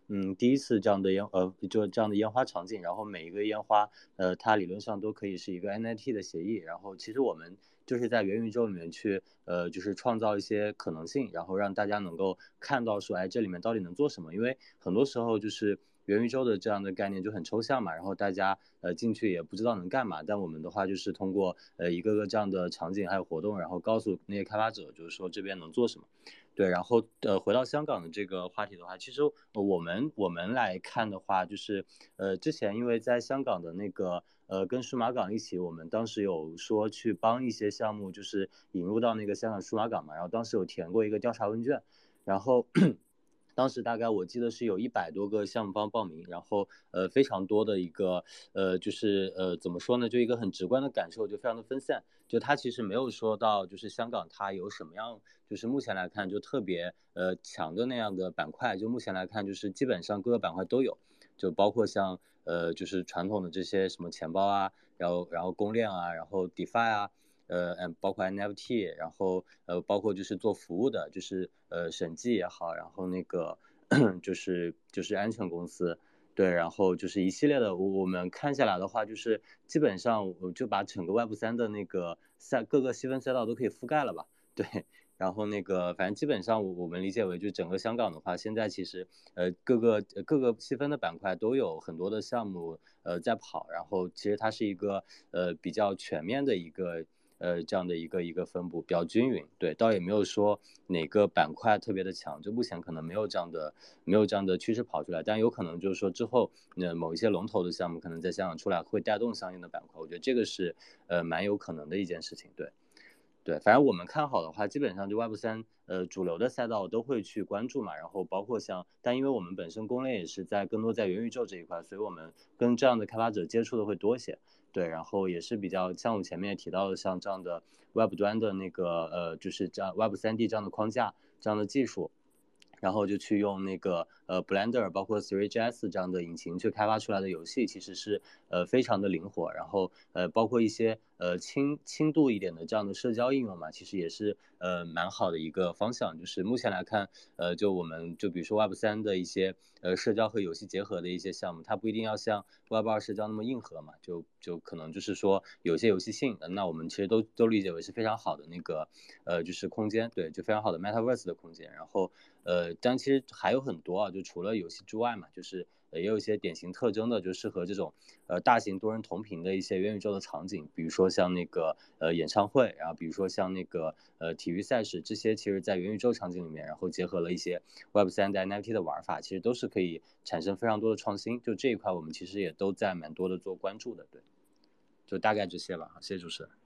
第一次这样的就这样的烟花场景，然后每一个烟花它理论上都可以是一个 NFT 的协议，然后其实我们就是在元宇宙里面去就是创造一些可能性，然后让大家能够看到说，哎，这里面到底能做什么？因为很多时候就是元宇宙的这样的概念就很抽象嘛，然后大家进去也不知道能干嘛，但我们的话就是通过一个个这样的场景还有活动，然后告诉那些开发者，就是说这边能做什么。对，然后回到香港的这个话题的话，其实我们来看的话，就是之前因为在香港的那个跟数码港一起，我们当时有说去帮一些项目，就是引入到那个香港数码港嘛，然后当时有填过一个调查问卷，然后当时大概我记得是有100多个项目方报名，然后非常多的一个就是怎么说呢，就一个很直观的感受，就非常的分散，就它其实没有说到就是香港它有什么样，就是目前来看就特别强的那样的板块，就目前来看就是基本上各个板块都有，就包括像就是传统的这些什么钱包啊，然后公链啊，然后 DeFi 啊。包括 NFT， 然后包括就是做服务的，就是审计也好，然后那个就是安全公司，对，然后就是一系列的，我们看下来的话，就是基本上我就把整个 Web3的那个各个细分赛道都可以覆盖了吧，对。然后那个，反正基本上我们理解为，就整个香港的话，现在其实各个细分的板块都有很多的项目在跑，然后其实它是一个比较全面的一个这样的一个分布，比较均匀，对，倒也没有说哪个板块特别的强，就目前可能没有这样的趋势跑出来，但有可能就是说之后某一些龙头的项目可能在香港出来会带动相应的板块，我觉得这个是蛮有可能的一件事情，对。对，反正我们看好的话，基本上就 Web3 主流的赛道都会去关注嘛，然后包括像，但因为我们本身公链也是更多在元宇宙这一块，所以我们跟这样的开发者接触的会多一些。对，然后也是比较像我前面也提到的，像这样的 Web 端的那个就是这样 Web3D 这样的框架、这样的技术，然后就去用那个Blender 包括 3GS 这样的引擎去开发出来的游戏，其实是非常的灵活，然后包括一些轻度一点的这样的社交应用嘛，其实也是蛮好的一个方向。就是目前来看，就我们就比如说 Web3的一些社交和游戏结合的一些项目，它不一定要像 Web2社交那么硬核嘛，就可能就是说有些游戏性，那我们其实都理解为是非常好的那个就是空间，对，就非常好的 Metaverse 的空间，然后但其实还有很多啊，就除了游戏之外嘛，就是也有一些典型特征的，就适合这种大型多人同屏的一些元宇宙的场景，比如说像那个演唱会，然后比如说像那个体育赛事，这些其实在元宇宙场景里面，然后结合了一些 Web3 的 NFT 的玩法，其实都是可以产生非常多的创新。就这一块，我们其实也都在蛮多的做关注的，对，就大概这些吧。谢谢主持人。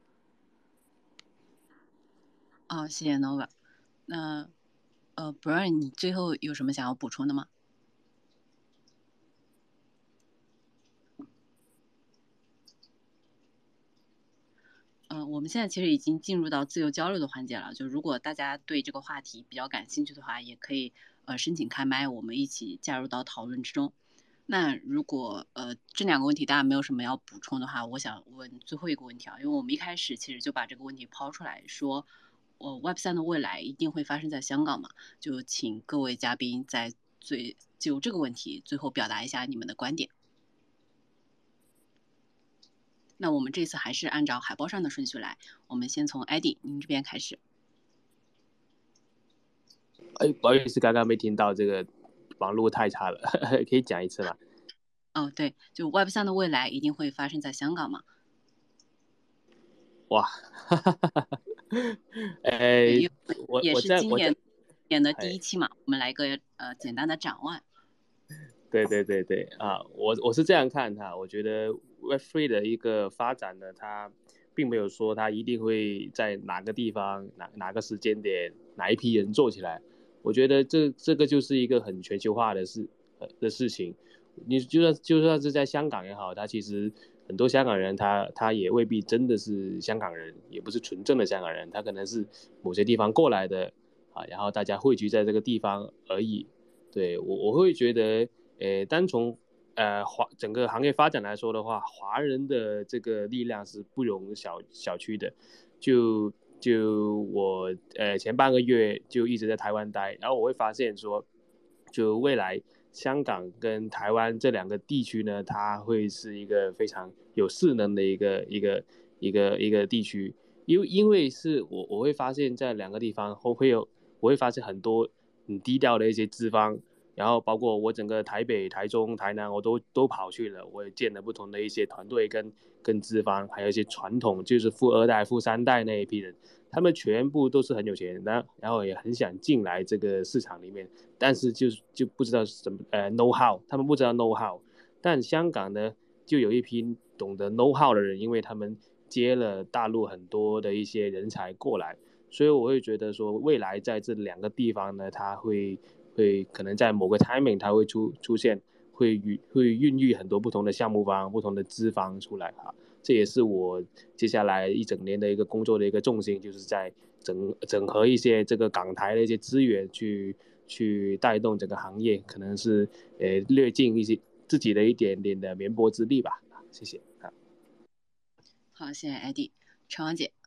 谢谢 Nova。那Brian， 你最后有什么想要补充的吗？我们现在其实已经进入到自由交流的环节了。就如果大家对这个话题比较感兴趣的话，也可以申请开麦，我们一起加入到讨论之中。那如果这2个问题大家没有什么要补充的话，我想问最后一个问题啊，因为我们一开始其实就把这个问题抛出来说，Web3 的未来一定会发生在香港嘛？就请各位嘉宾就这个问题最后表达一下你们的观点。那我们这次还是按照海报上的顺序来，我们先从 Eddie 您这边开始。 不好意思，刚刚没听到，这个网络太差了，可以讲一次吗？ 对，就 Web3 的未来一定会发生在香港吗？ 哇， 也是今年的第1期嘛，我们来个简单的展望。 对啊，我是这样看它，我觉得 Web3 的一个发展呢，它并没有说它一定会在哪个地方、哪个时间点、哪一批人做起来。我觉得这个就是一个很全球化的事情。你就算是在香港也好，它其实很多香港人他也未必真的是香港人，也不是纯正的香港人，他可能是某些地方过来的啊，然后大家汇聚在这个地方而已。对，我会觉得。单从整个行业发展来说的话，华人的这个力量是不容小觑的。就我前半个月就一直在台湾待，然后我会发现说，就未来香港跟台湾这两个地区呢，它会是一个非常有势能的一个地区，因为是我会发现，在两个地方我会发现很多很低调的一些资方，然后包括我整个台北、台中、台南，我都跑去了，我也见了不同的一些团队跟资方，还有一些传统就是富二代、富三代那一批人，他们全部都是很有钱的，然后也很想进来这个市场里面，但是就不知道什么know how， 他们不知道 know how， 但香港呢就有一批懂得 know how 的人，因为他们接了大陆很多的一些人才过来，所以我会觉得说未来在这两个地方呢，它会可能在某个 timing 它会出现，会孕育很多不同的项目方、不同的资方出来哈。这也是我接下来一整年的一个工作的一个重心，就是在整合一些这个港台的一些资源去带动整个行业，可能是略尽一些自己的一点点的绵薄之力吧。谢谢。 好，谢谢艾迪。陈王姐。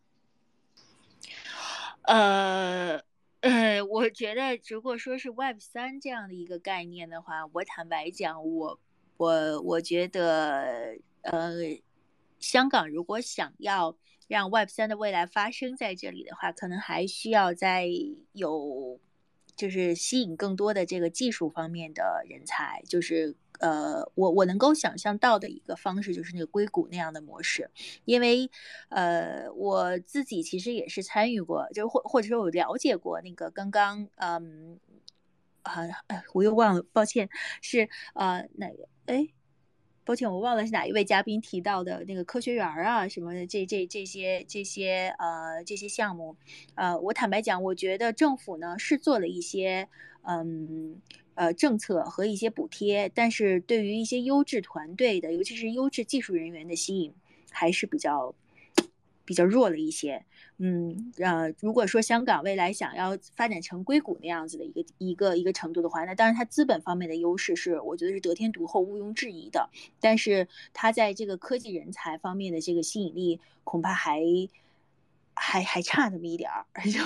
我觉得如果说是 Web3 这样的一个概念的话，我坦白讲，我觉得香港如果想要让 Web3 的未来发生在这里的话，可能还需要再有就是吸引更多的这个技术方面的人才，就是我能够想象到的一个方式就是那个硅谷那样的模式，因为我自己其实也是参与过，就或者说我了解过那个刚刚我又忘了，抱歉，是哪个抱歉，我忘了是哪一位嘉宾提到的那个科学园啊什么的，这些项目，我坦白讲，我觉得政府呢是做了一些政策和一些补贴，但是对于一些优质团队的，尤其是优质技术人员的吸引，还是比较弱了一些。如果说香港未来想要发展成硅谷那样子的一个程度的话，那当然它资本方面的优势是我觉得是得天独厚、毋庸置疑的，但是它在这个科技人才方面的这个吸引力恐怕还差那么一点儿，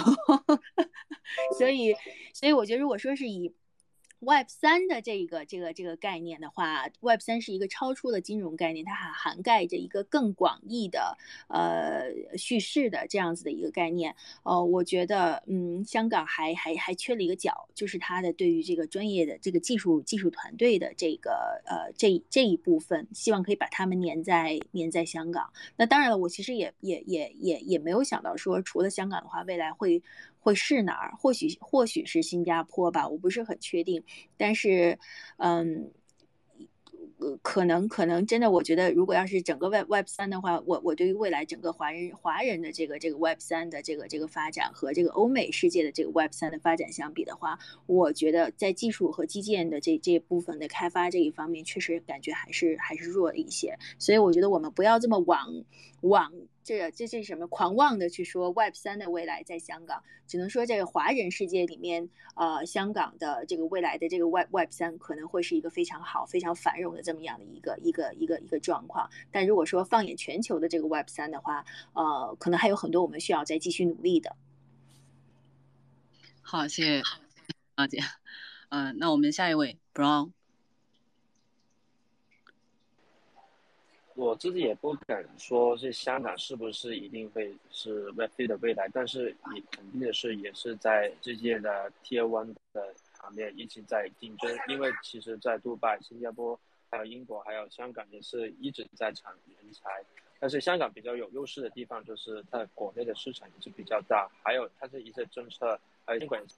所以我觉得如果说是以Web3 的这个概念的话 ，Web3 是一个超出了金融概念，它还涵盖着一个更广义的叙事的这样子的一个概念。我觉得香港还缺了一个角，就是它的对于这个专业的这个技术团队的这个这一部分，希望可以把他们粘在香港。那当然了，我其实也没有想到说，除了香港的话，未来会是哪儿？或许是新加坡吧，我不是很确定。但是，可能真的，我觉得如果要是整个 Web3 的话，我对于未来整个华人的这个 Web3 的这个发展和这个欧美世界的这个 Web3 的发展相比的话，我觉得在技术和基建的这部分的开发这一方面，确实感觉还是弱了一些。所以我觉得我们不要这么往这是什么狂妄的去说 Web3 的未来在香港，只能说这个华人世界里面，香港的这个未来的这个 Web3 可能会是一个非常好、非常繁荣的这么样的一个状况。但如果说放眼全球的这个 Web3 的话，可能还有很多我们需要再继续努力的。 好，谢谢阿姐。那我们下一位 Brown。 我自己也不敢说是香港是不是一定会是 Web3 的未来，但是也肯定的是也是在这届的 Tier 1的行业一直在竞争，因为其实在杜拜、新加坡、还有英国、还有香港也是一直在抢人才，但是香港比较有优势的地方就是它国内的市场也是比较大，还有它的一些政策还有监管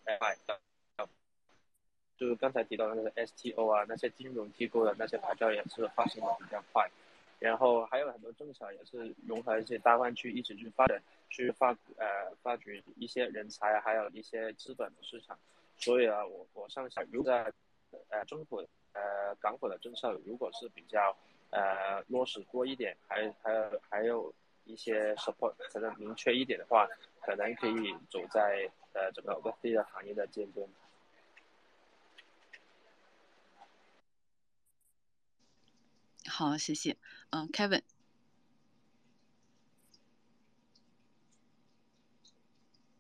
就是刚才提到的那个 STO 啊，那些金融机构的那些牌照也是发行的比较快。然后还有很多政策也是融合一些大湾区一起去发展，去发掘一些人才，还有一些资本的市场。所以啊，我上想，如果在政府港府的政策如果是比较落实多一点，还有一些 support 可能明确一点的话，可能可以走在整个 Web3 的行业的尖端。 好，谢谢。Kevin。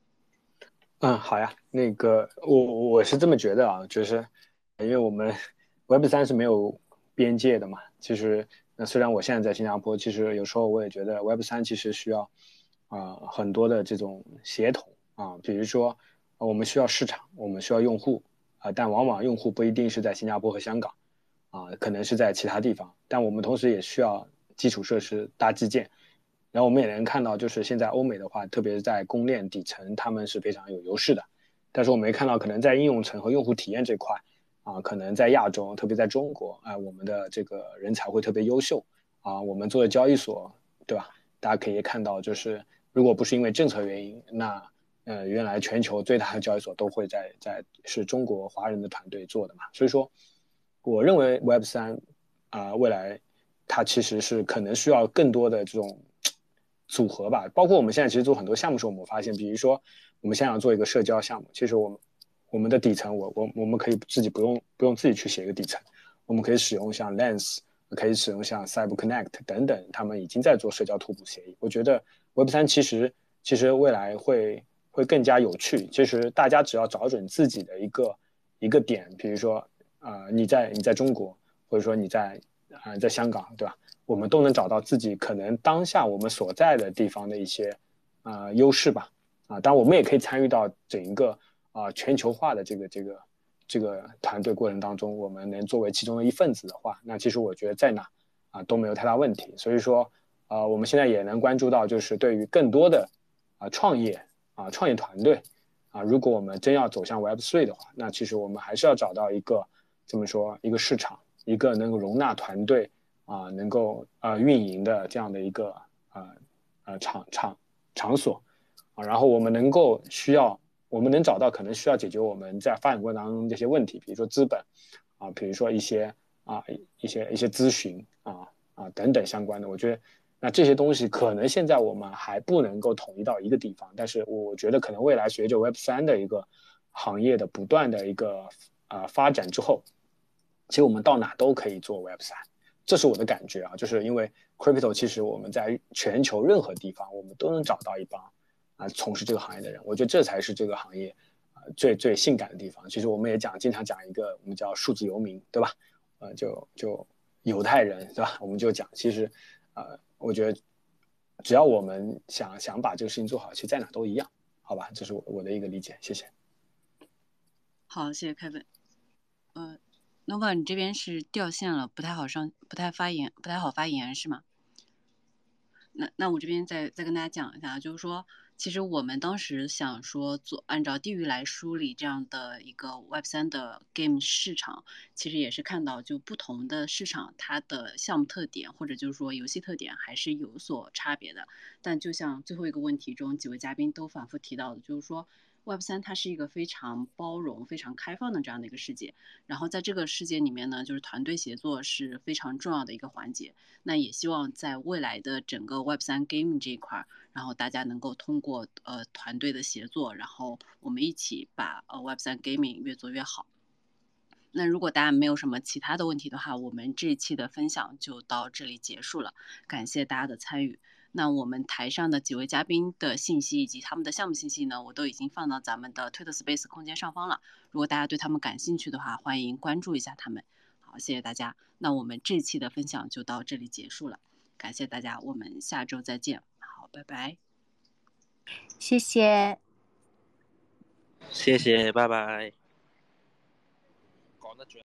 好呀，那个我是这么觉得啊，就是因为我们 Web3是没有边界的嘛。其实，虽然我现在在新加坡，其实有时候我也觉得 Web3其实需要很多的这种协同比如说我们需要市场，我们需要用户但往往用户不一定是在新加坡和香港可能是在其他地方，但我们同时也需要基础设施搭基建。然后我们也能看到，就是现在欧美的话，特别是在公链底层，他们是非常有优势的。但是我们也看到，可能在应用层和用户体验这块可能在亚洲，特别在中国我们的这个人才会特别优秀我们做的交易所，对吧？大家可以看到，就是如果不是因为政策原因，那原来全球最大的交易所都会是中国华人的团队做的嘛。所以说，我认为 Web3未来它其实是可能需要更多的这种组合吧。包括我们现在其实做很多项目的时候，我们发现，比如说我们现在要做一个社交项目，其实我们的底层，我们可以自己不用自己去写一个底层，我们可以使用像 Lens， 可以使用像 CyberConnect 等等，他们已经在做社交图谱协议。我觉得 Web3其实未来会更加有趣。其实大家只要找准自己的一个点，比如说你在中国，或者说你在香港，对吧？我们都能找到自己可能当下我们所在的地方的一些优势吧。当然我们也可以参与到整一个全球化的这个团队过程当中，我们能作为其中的一份子的话，那其实我觉得在哪都没有太大问题。所以说我们现在也能关注到，就是对于更多的创业团队如果我们真要走向 Web3 的话，那其实我们还是要找到一个这么说一个市场，一个能够容纳团队能够运营的这样的一个场所然后我们能找到可能需要解决我们在发展过程当中这些问题，比如说资本比如说一些咨询等等相关的。我觉得那这些东西可能现在我们还不能够统一到一个地方，但是我觉得可能未来随着 Web3 的一个行业的不断的一个发展之后，其实我们到哪都可以做 Web3，这是我的感觉就是因为 Crypto 其实我们在全球任何地方我们都能找到一帮从事这个行业的人，我觉得这才是这个行业最性感的地方。其实我们也经常讲一个我们叫数字游民，对吧？就犹太人，对吧？我们就讲，其实我觉得只要我们想把这个事情做好，其实在哪都一样，好吧？这是我的一个理解，谢谢。 好，谢谢Kevin。Nova， 你这边是掉线了，不太好发言是吗？那我这边再跟大家讲一下，就是说，其实我们当时想说按照地域来梳理这样的一个 Web3 的 game 市场，其实也是看到就不同的市场它的项目特点或者就是说游戏特点还是有所差别的。但就像最后一个问题中几位嘉宾都反复提到的，就是说Web3 它是一个非常包容、非常开放的这样的一个世界，然后在这个世界里面呢，就是团队协作是非常重要的一个环节。那也希望在未来的整个 Web3 gaming 这一块，然后大家能够通过团队的协作，然后我们一起把Web3 gaming 越做越好。那如果大家没有什么其他的问题的话，我们这一期的分享就到这里结束了，感谢大家的参与。那我们台上的几位嘉宾的信息以及他们的项目信息呢，我都已经放到咱们的 Twitter Space 空间上方了。如果大家对他们感兴趣的话，欢迎关注一下他们。好，谢谢大家。那我们这期的分享就到这里结束了，感谢大家，我们下周再见。好，拜拜。 谢谢， 谢谢，拜拜。